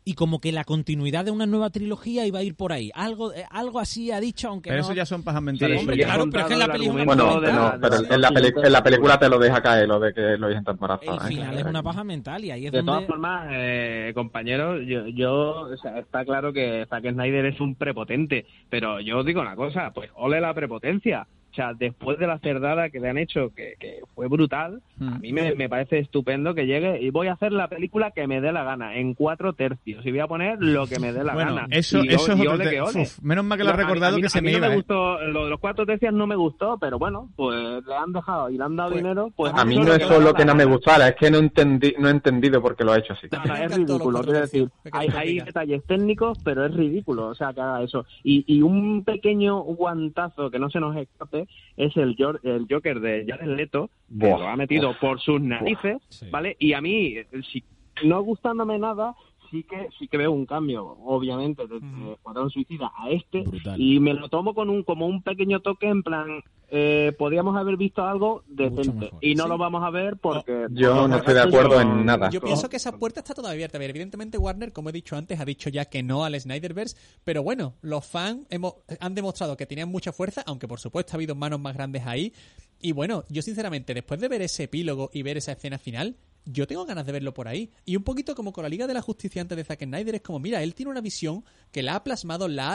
y como que la continuidad de una nueva trilogía iba a ir por ahí. Algo así ha dicho, aunque pero no... eso ya son pajas mentales. Hombre, claro, pero es que en la película... Bueno, pero en la película te lo deja caer, lo de que Lois está embarazada. El final es una paja mental y ahí es de donde... todas formas, compañeros, yo o sea, está claro que Zack Snyder es un prepotente, pero yo os digo una cosa, pues ole la prepotencia. O sea, después de la cerdada que le han hecho, que fue brutal, a mí me parece estupendo que llegue y voy a hacer la película que me dé la gana, en 4 tercios, y voy a poner lo que me dé la gana. Eso es otro menos mal que lo has recordado, que se me iba. Me gustó, lo de los 4 tercios no me gustó, pero bueno, pues le han dejado y le han dado dinero. Pues a mí no es solo que no me gustara, es que no he entendido por qué lo ha hecho así. No, es ridículo, quiero decir, hay detalles técnicos, pero es ridículo, o sea, que haga eso. Y un pequeño guantazo que no se nos escape es el Joker de Jared Leto, que lo ha metido por sus narices, ¿vale? Y a mí, si no gustándome nada, sí que veo un cambio, obviamente, de Escuadrón Suicida a este. Brutal. Y me lo tomo como un pequeño toque en plan, podríamos haber visto algo decente y no lo vamos a ver porque... Yo no estoy de acuerdo en nada. Yo pienso que esa puerta está todavía abierta. A ver, evidentemente Warner, como he dicho antes, ha dicho ya que no al Snyderverse, pero bueno, los fans han demostrado que tenían mucha fuerza, aunque por supuesto ha habido manos más grandes ahí. Y bueno, yo sinceramente, después de ver ese epílogo y ver esa escena final, yo tengo ganas de verlo por ahí. Y un poquito como con la Liga de la Justicia antes de Zack Snyder, es como, mira, él tiene una visión que la ha plasmado, la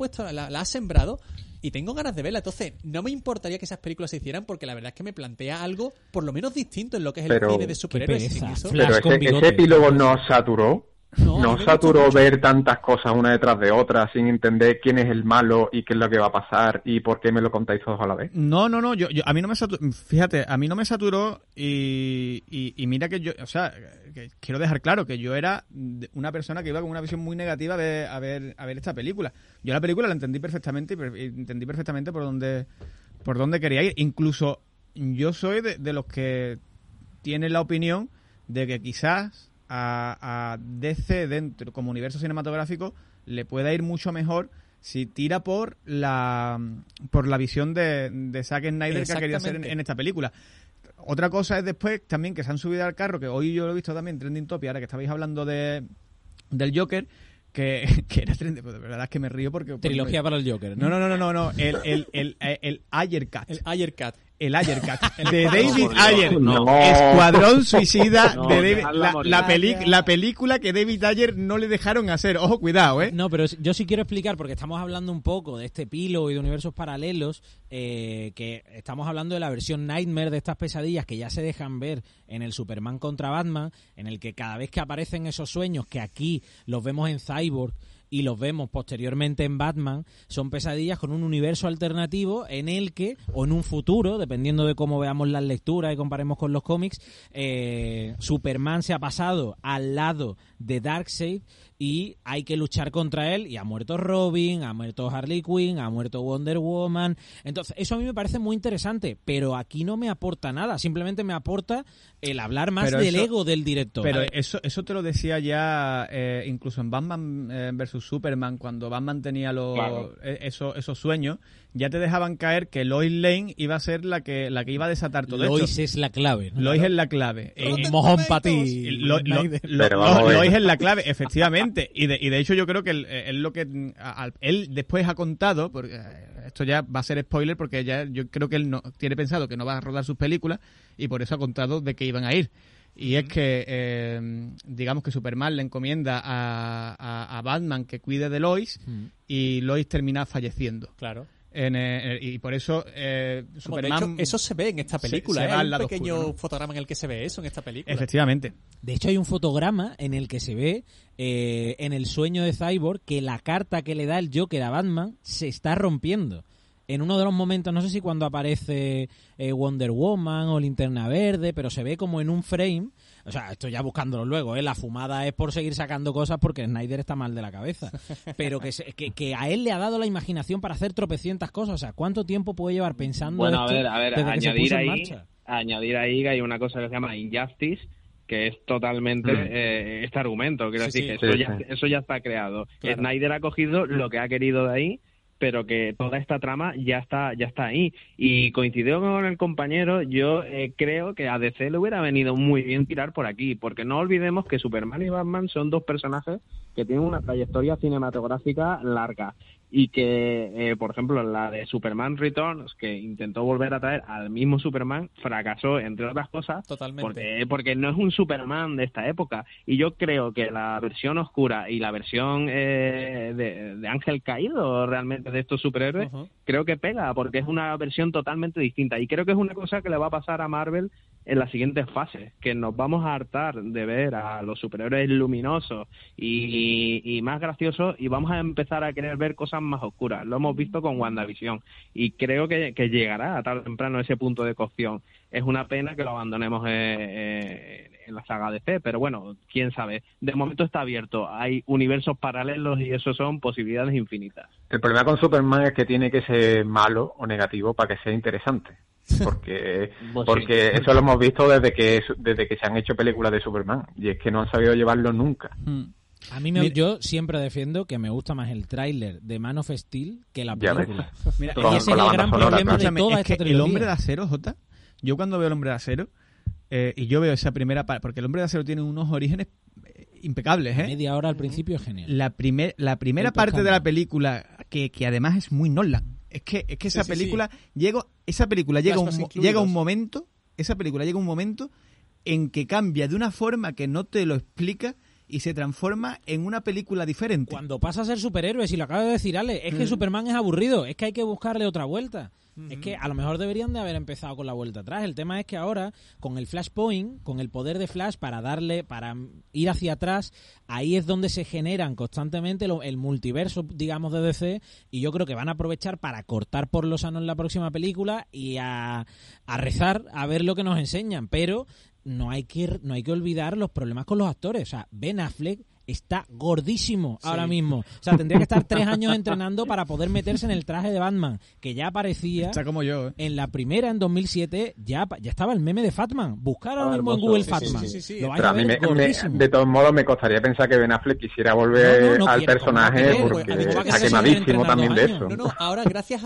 ha sembrado, y tengo ganas de verla. Entonces, no me importaría que esas películas se hicieran, porque la verdad es que me plantea algo por lo menos distinto en lo que es el cine de superhéroes. Pero ese epílogo no saturó. No saturó ver tantas cosas una detrás de otra sin entender quién es el malo y qué es lo que va a pasar y por qué me lo contáis todos a la vez. No, yo a mí no me saturó, fíjate, a mí no me saturó y mira que yo, o sea, que quiero dejar claro que yo era una persona que iba con una visión muy negativa a ver esta película. Yo la película la entendí perfectamente y entendí perfectamente por dónde quería ir. Incluso yo soy de los que tienen la opinión de que quizás a DC dentro como universo cinematográfico le pueda ir mucho mejor si tira por la visión de Zack Snyder que ha querido hacer en esta película. Otra cosa es después también que se han subido al carro, que hoy yo lo he visto también Trending Topic, ahora que estabais hablando del Joker, que era trending, pues de verdad es que me río porque... Trilogía para el Joker, ¿no? No, el Ayer Cat. El Ayer Cat. El Ayer Cat, de David Ayer. Escuadrón Suicida de David, la película que David Ayer no le dejaron hacer. Ojo, cuidado, ¿eh? No, pero yo sí quiero explicar, porque estamos hablando un poco de este epílogo y de universos paralelos, que estamos hablando de la versión Nightmare de estas pesadillas que ya se dejan ver en el Superman contra Batman, en el que cada vez que aparecen esos sueños, que aquí los vemos en Cyborg y los vemos posteriormente en Batman, son pesadillas con un universo alternativo en el que, o en un futuro, dependiendo de cómo veamos las lecturas y comparemos con los cómics, Superman se ha pasado al lado de Darkseid y hay que luchar contra él, y ha muerto Robin, ha muerto Harley Quinn, ha muerto Wonder Woman. Entonces, eso a mí me parece muy interesante, pero aquí no me aporta nada, simplemente me aporta el hablar más del ego del director. Pero eso te lo decía ya incluso en Batman versus Superman, cuando Batman tenía esos sueños, ya te dejaban caer que Lois Lane iba a ser la que iba a desatar todo esto. Lois es la clave, ¿no? Lois es la clave. Un mojón para ti. Lois es la clave, efectivamente. Y de hecho yo creo que él lo que él después ha contado, porque esto ya va a ser spoiler, porque ya yo creo que él no tiene pensado que no va a rodar sus películas y por eso ha contado de que iban a ir. Y es que, digamos que Superman le encomienda a Batman que cuide de Lois y Lois termina falleciendo. Claro. Y por eso Superman... De hecho, eso se ve en esta película. Hay un pequeño fotograma en el que se ve eso en esta película. Efectivamente. De hecho, hay un fotograma en el que se ve en el sueño de Cyborg que la carta que le da el Joker a Batman se está rompiendo. En uno de los momentos, no sé si cuando aparece Wonder Woman o Linterna Verde, pero se ve como en un frame. O sea, estoy ya buscándolo luego, la fumada es por seguir sacando cosas porque Snyder está mal de la cabeza. Pero que a él le ha dado la imaginación para hacer tropecientas cosas. O sea, ¿cuánto tiempo puede llevar pensando Bueno, esto a ver, añadir ahí que hay una cosa que se llama Injustice, que es totalmente este argumento. Quiero decir que eso ya está creado. Claro. Snyder ha cogido lo que ha querido de ahí pero que toda esta trama ya está ahí. Y coincidió con el compañero, yo creo que a DC le hubiera venido muy bien tirar por aquí, porque no olvidemos que Superman y Batman son dos personajes que tienen una trayectoria cinematográfica larga y que, por ejemplo, la de Superman Returns, que intentó volver a traer al mismo Superman, fracasó, entre otras cosas, totalmente, porque no es un Superman de esta época. Y yo creo que la versión oscura y la versión de Ángel Caído, realmente, de estos superhéroes, creo que pega, porque es una versión totalmente distinta. Y creo que es una cosa que le va a pasar a Marvel en las siguientes fases, que nos vamos a hartar de ver a los superhéroes luminosos y más graciosos, y vamos a empezar a querer ver cosas más oscuras. Lo hemos visto con WandaVision y creo que llegará tarde o temprano ese punto de cocción. Es una pena que lo abandonemos en la saga DC, pero bueno, quién sabe. De momento está abierto, hay universos paralelos y eso son posibilidades infinitas. El problema con Superman es que tiene que ser malo o negativo para que sea interesante. Porque eso lo hemos visto desde que se han hecho películas de Superman, y es que no han sabido llevarlo nunca. A mí yo siempre defiendo que me gusta más el tráiler de Man of Steel que la película. Mira, y ese es el gran problema de toda esta trilogía. El Hombre de Acero, Jota, yo cuando veo el Hombre de Acero y yo veo esa primera parte, porque el Hombre de Acero tiene unos orígenes impecables, Media hora al principio es genial. La primera parte de la película que además es muy Nolan. Es que esa película llega un momento en que cambia de una forma que no te lo explica y se transforma en una película diferente. Cuando pasa a ser superhéroe, si lo acaba de decir Ale, es que Superman es aburrido, es que hay que buscarle otra vuelta. Es que a lo mejor deberían de haber empezado con la vuelta atrás. El tema es que ahora, con el Flashpoint, con el poder de Flash para ir hacia atrás, ahí es donde se generan constantemente el multiverso, digamos, de DC, y yo creo que van a aprovechar para cortar por lo sano en la próxima película y a rezar a ver lo que nos enseñan. Pero no hay que olvidar los problemas con los actores. O sea, Ben Affleck está gordísimo ahora mismo. O sea, tendría que estar 3 años entrenando para poder meterse en el traje de Batman, que ya aparecía. Está como yo, En la primera, en 2007, ya estaba el meme de Fatman. Buscar ahora mismo en Google Fatman. Lo vais a ver gordísimo. De todos modos, me costaría pensar que Ben Affleck quisiera volver al personaje, porque está quemadísimo también de eso. Ahora, gracias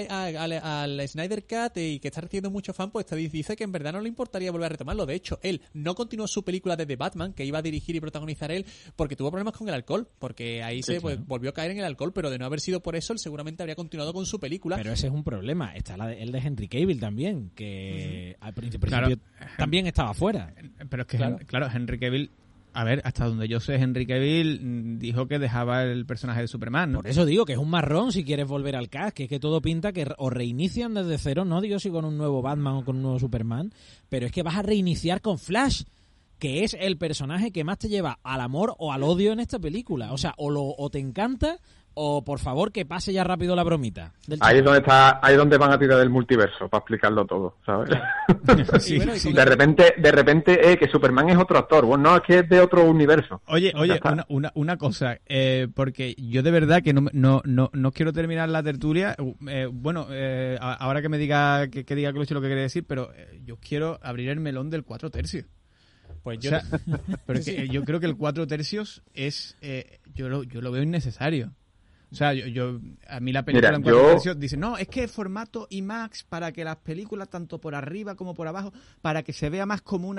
al Snyder Cut y que está recibiendo mucho fan, pues dice que en verdad no le importaría volver a retomarlo. De hecho, él no continuó su película de The Batman, que iba a dirigir y protagonizar él, porque tuvo problemas con el alcohol, porque ahí volvió a caer en el alcohol, pero de no haber sido por eso, él seguramente habría continuado con su película. Pero ese es un problema. Está el de Henry Cavill también, que al principio también estaba fuera. Pero es que, claro, Henry Cavill, a ver, hasta donde yo sé, Henry Cavill dijo que dejaba el personaje de Superman, ¿no? Por eso digo que es un marrón si quieres volver al cast, que es que todo pinta que o reinician desde cero, no digo si con un nuevo Batman o con un nuevo Superman, pero es que vas a reiniciar con Flash, que es el personaje que más te lleva al amor o al odio en esta película. O sea, o te encanta, o por favor que pase ya rápido la bromita. Ahí es donde van a tirar del multiverso, para explicarlo todo, ¿sabes? De repente que Superman es otro actor. Bueno, no, es que es de otro universo. Oye, una cosa, porque yo de verdad que no quiero terminar la tertulia. Ahora que me diga que diga Cloche lo que quiere decir, pero yo quiero abrir el melón del 4/3. Pues yo, pero yo creo que el 4/3 es, yo lo veo innecesario. O sea, a mí la película en 4/3 dice, no, es que el formato IMAX para que las películas tanto por arriba como por abajo, para que se vea más como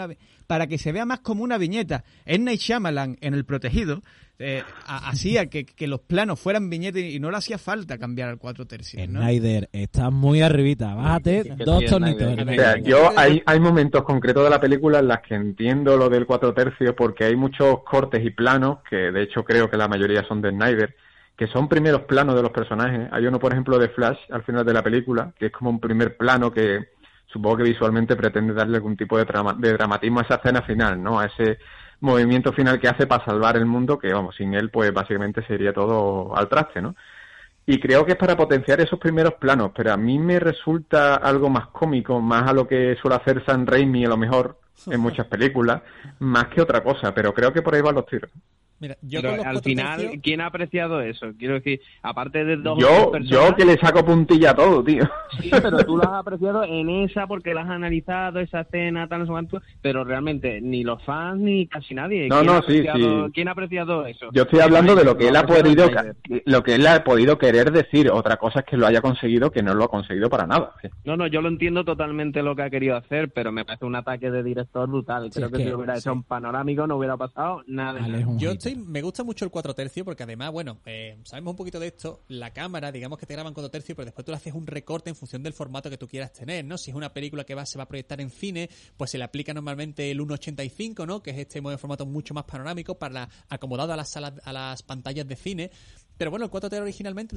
una viñeta. En Night Shyamalan, en El Protegido, hacía que los planos fueran viñetas y no le hacía falta cambiar al 4/3, ¿no? Snyder, estás muy arribita, bájate 2 tornitos. O sea, hay momentos concretos de la película en las que entiendo lo del 4/3 porque hay muchos cortes y planos, que de hecho creo que la mayoría son de Snyder, que son primeros planos de los personajes. Hay uno, por ejemplo, de Flash al final de la película, que es como un primer plano que supongo que visualmente pretende darle algún tipo de dramatismo a esa escena final, ¿no? A ese movimiento final que hace para salvar el mundo, que vamos, sin él pues básicamente sería todo al traste, ¿no? Y creo que es para potenciar esos primeros planos, pero a mí me resulta algo más cómico, más a lo que suele hacer Sam Raimi a lo mejor en muchas películas, más que otra cosa, pero creo que por ahí van los tiros. Mira, yo Pero con los al 4 final, tercios- ¿quién ha apreciado eso? Quiero decir, aparte de dos Yo personas... que le saco puntilla a todo, tío. Sí, pero tú lo has apreciado en esa porque la has analizado, esa escena, tal, no sé cuánto, pero realmente ni los fans ni casi nadie. No, no, sí. ¿Quién ha apreciado eso? Yo estoy hablando de lo que él ha podido, Snyder. lo que él ha podido querer decir. Otra cosa es que lo haya conseguido, que no lo ha conseguido para nada. No, yo lo entiendo totalmente lo que ha querido hacer, pero me parece un ataque de director brutal. Creo es que que- si lo hubiera hecho un panorámico no hubiera pasado nada. Ale es un Yo hater. me gusta mucho el 4 tercios porque además, bueno, sabemos un poquito de esto, la cámara, digamos que te graban 4 tercios, pero después tú le haces un recorte en función del formato que tú quieras tener, ¿no? Si es una película que se va a proyectar en cine, pues se le aplica normalmente el 1.85, ¿no? Que es este formato mucho más panorámico acomodado a las salas, a las pantallas de cine. Pero bueno, el 4T originalmente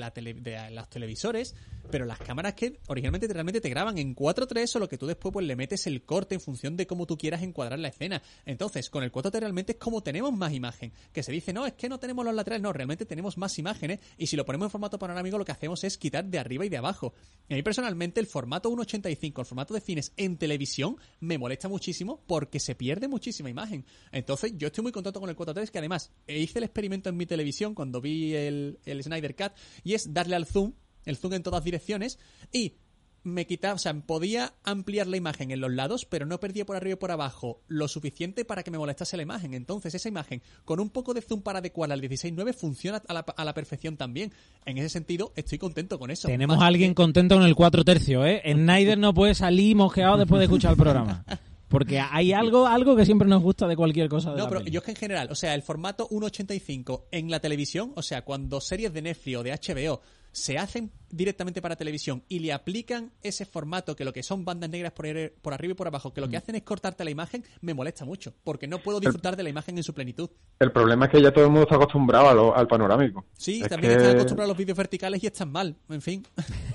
de los televisores, pero las cámaras que originalmente realmente te graban en 4.3, solo que tú después pues le metes el corte en función de cómo tú quieras encuadrar la escena. Entonces, con el 4T realmente es como tenemos más imagen. Que se dice, no, es que no tenemos los laterales. No, realmente tenemos más imágenes y si lo ponemos en formato panorámico lo que hacemos es quitar de arriba y de abajo. Y a mí personalmente el formato 1.85, el formato de cines en televisión, me molesta muchísimo porque se pierde muchísima imagen. Entonces, yo estoy muy contento con el 4.3, que además hice el experimento en mi televisión cuando vi el Snyder Cut, y es darle al zoom, el zoom en todas direcciones, y me quitaba, o sea, podía ampliar la imagen en los lados, pero no perdía por arriba y por abajo lo suficiente para que me molestase la imagen. Entonces, esa imagen, con un poco de zoom para adecuarla al 16:9, funciona a la perfección también. En ese sentido, estoy contento con eso. Tenemos Más a alguien contento con el 4 tercios, ¿eh? Snyder no puede salir mosqueado después de escuchar el programa. Porque hay algo que siempre nos gusta de cualquier cosa de No, la pero peli. yo es que en general, o sea, el formato 1.85 en la televisión, o sea, cuando series de Netflix o de HBO se hacen directamente para televisión y le aplican ese formato, que lo que son bandas negras por arriba y por abajo, que lo que hacen es cortarte la imagen, me molesta mucho, porque no puedo disfrutar de la imagen en su plenitud. El problema es que ya todo el mundo está acostumbrado al panorámico. Sí, Es también que están acostumbrados a los vídeos verticales y están mal, en fin.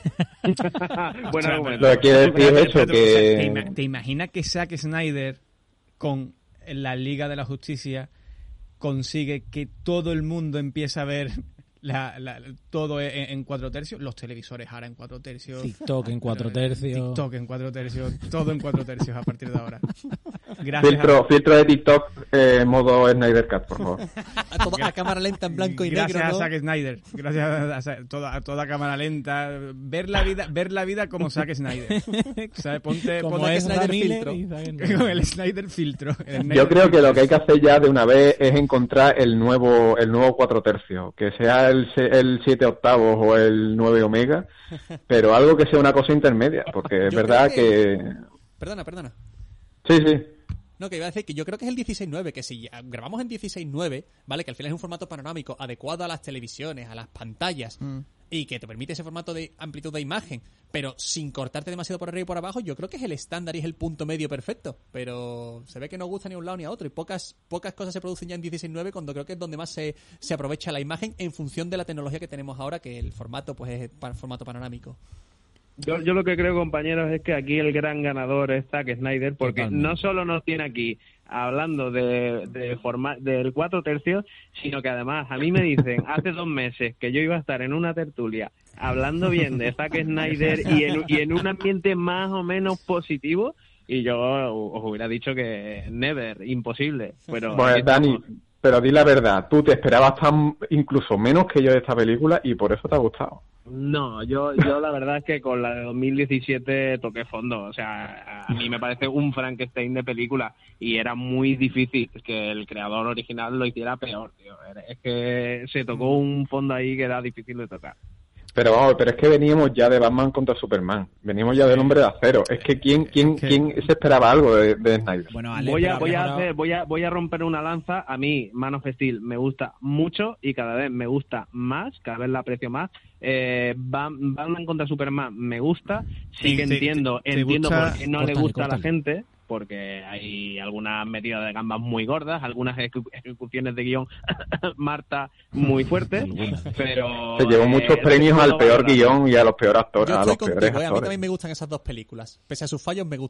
Bueno, Lo que quiere decir es eso, ¿Te imaginas que Zack Snyder con la Liga de la Justicia consigue que todo el mundo empiece a ver todo en 4 tercios? Los televisores ahora en 4 tercios. TikTok en 4 tercios. TikTok en 4 tercios. Todo en 4 tercios a partir de ahora. Gracias filtro de TikTok modo Snyder Cut, por favor. A cámara lenta en blanco y Gracias negro, ¿no? a Zack Snyder. Gracias a toda cámara lenta. Ver la vida como Zack Snyder. ¿Sabes? Ponte Como es Snyder Miller filtro. y Zack con el Snyder filtro. Yo creo que lo que hay que hacer ya de una vez es encontrar el nuevo 4 tercios, que sea el 7 octavos o el 9 omega, pero algo que sea una cosa intermedia, porque es Yo verdad creo que... Perdona. Sí. No, que iba a decir que yo creo que es el 16:9, que si grabamos en 16:9, ¿vale? Que al final es un formato panorámico adecuado a las televisiones, a las pantallas, y que te permite ese formato de amplitud de imagen, pero sin cortarte demasiado por arriba y por abajo, yo creo que es el estándar y es el punto medio perfecto. Pero se ve que no gusta ni a un lado ni a otro, y pocas cosas se producen ya en 16:9, cuando creo que es donde más se aprovecha la imagen en función de la tecnología que tenemos ahora, que el formato pues es formato panorámico. Yo lo que creo, compañeros, es que aquí el gran ganador es Zack Snyder, porque Totalmente. no solo nos tiene aquí hablando del 4 tercios, sino que además a mí me dicen hace 2 meses que yo iba a estar en una tertulia hablando bien de Zack Snyder y en un ambiente más o menos positivo, y yo os hubiera dicho que never, imposible. Pero Pues Dani, pero di la verdad, tú te esperabas incluso menos que yo de esta película y por eso te ha gustado. No, yo la verdad es que con la de 2017 toqué fondo. O sea, a mí me parece un Frankenstein de película y era muy difícil que el creador original lo hiciera peor, tío. Es que se tocó un fondo ahí que era difícil de tocar. Pero vamos, pero es que veníamos ya de Batman contra Superman, veníamos ya del Hombre de Acero. Es que ¿quién se esperaba algo de Snyder? Bueno, Ale, Voy a romper una lanza. A mí Man of Steel me gusta mucho y cada vez me gusta más, cada vez la aprecio más. Batman contra Superman me gusta. Sí que entiendo gusta? por qué no le gusta a la Córtale. gente, porque hay algunas metidas de gambas muy gordas, algunas ejecuciones de guión Marta muy fuertes, pero Se llevó muchos premios al peor guión y a los peores actores. Yo A estoy los peores contigo, a mí actores. también me gustan esas dos películas. Pese a sus fallos, me gustan.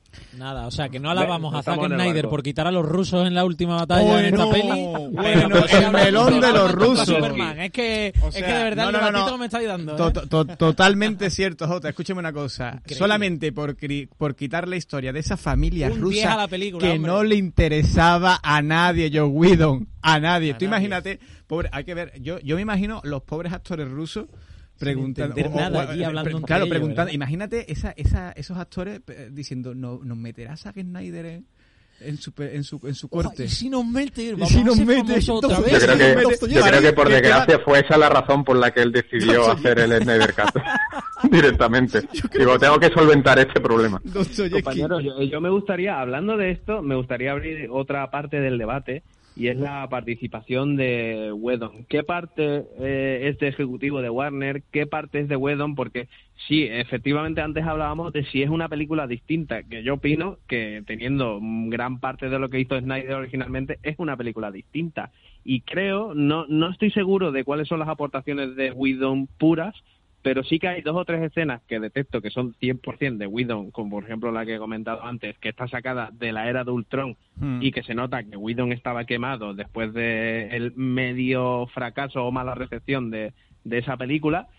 Nada, o sea, que no alabamos a Zack estamos en el Snyder barco. por quitar a los rusos en la última batalla en esta peli. Bueno, el melón de los rusos. Superman. Es que de verdad el debatito que me estáis dando. Totalmente cierto, Jota. Escúcheme una cosa. Increíble. Solamente por quitar la historia de esa familia Un 10 a rusa la película, que hombre. no le interesaba a nadie, Joss Whedon. A nadie. Tú imagínate, pobre, hay que ver, yo me imagino los pobres actores rusos preguntando, entender nada allí hablando entre claro, ellos, preguntando, ¿verdad? imagínate esos actores diciendo, nos meterá Zack Snyder en su corte. ¿Y si nos mete? ¿Y si nos mete? Otra vez. Yo creo que por desgracia fue esa la razón por la que él decidió hacer el Snyder Cut directamente. Digo, tengo que solventar este problema. Compañeros, yo me gustaría, hablando de esto, me gustaría abrir otra parte del debate, y es la participación de Whedon. ¿Qué parte es de ejecutivo de Warner? ¿Qué parte es de Whedon? Porque sí, efectivamente antes hablábamos de si es una película distinta, que yo opino que teniendo gran parte de lo que hizo Snyder originalmente es una película distinta. Y creo, no estoy seguro de cuáles son las aportaciones de Whedon puras, pero sí que hay 2 o 3 escenas que detecto que son 100% de Whedon, como por ejemplo la que he comentado antes, que está sacada de la era de Ultron y que se nota que Whedon estaba quemado después de el medio fracaso o mala recepción de esa película.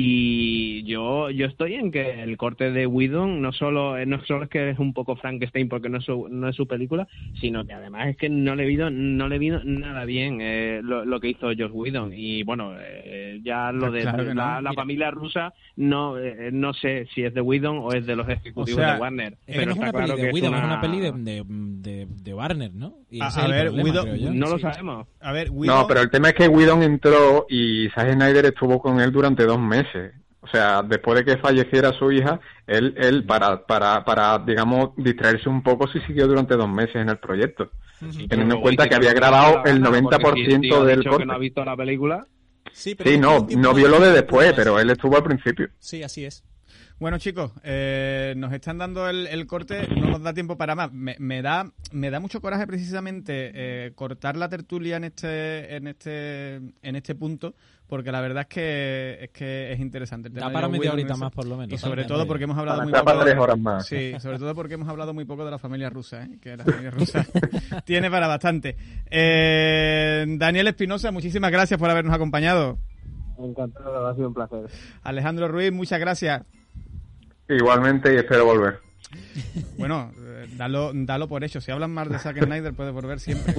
Y yo estoy en que el corte de Whedon no solo es que es un poco Frankenstein porque no es su película, sino que además es que no le he visto nada bien lo que hizo Joss Whedon. Y bueno, ya lo de claro la familia rusa no sé si es de Whedon o es de los ejecutivos de Warner. Pero no es una peli de Whedon, es una peli de Warner, ¿no? Y ese es el problema, Whedon, creo yo. no lo sabemos. A ver, No, pero el tema es que Whedon entró y Zack Snyder estuvo con él durante 2 meses. O sea, después de que falleciera su hija, él para digamos, distraerse un poco, sí siguió durante 2 meses en el proyecto. Teniendo en cuenta que había grabado el 90% del corte. Que no ha visto la película. Sí, no vio lo de después, pero él estuvo al principio. Sí, así es. Bueno, chicos, nos están dando el corte, no nos da tiempo para más. Me da mucho coraje precisamente cortar la tertulia en este punto, porque la verdad es que es interesante. El tema Da de para Joss media Whedon horita ese, más, por lo menos. y sobre todo porque hemos hablado muy para poco. 3 horas más. Sí, sobre todo porque hemos hablado muy poco de la familia rusa, que la familia rusa tiene para bastante. Daniel Espinosa, muchísimas gracias por habernos acompañado. Encantado, ha sido un placer. Alejandro Ruiz, muchas gracias. Igualmente, y espero volver. Bueno, dalo por hecho. Si hablan más de Zack Snyder, puedes volver siempre.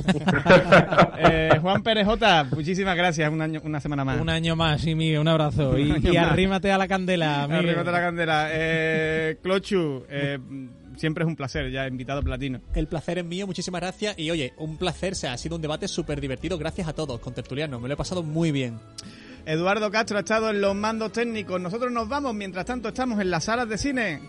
Juan Pérez Jota, muchísimas gracias. Una semana más. Un año más, sí, Miguel, un abrazo. Y arrímate a la candela, Miguel. Arrímate a la candela. Clochu, siempre es un placer, ya invitado platino. El placer es mío, muchísimas gracias. Y oye, un placer, ha sido un debate súper divertido. Gracias a todos, contertulianos. Me lo he pasado muy bien. Eduardo Castro ha estado en los mandos técnicos. Nosotros nos vamos, mientras tanto estamos en las salas de cine.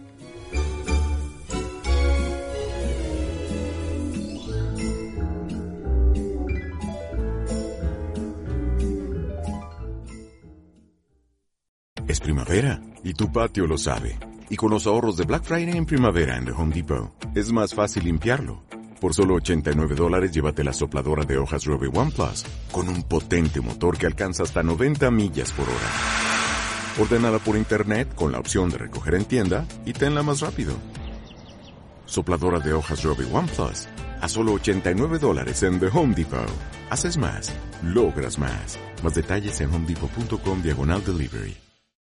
Es primavera y tu patio lo sabe. Y con los ahorros de Black Friday en primavera en The Home Depot, es más fácil limpiarlo. Por solo $89 llévate la sopladora de hojas Robe One Plus, con un potente motor que alcanza hasta 90 millas por hora. Ordénala por internet con la opción de recoger en tienda y tenla más rápido. Sopladora de hojas Robe One Plus, a solo $89 en The Home Depot. Haces más, logras más. Más detalles en homedepot.com/delivery.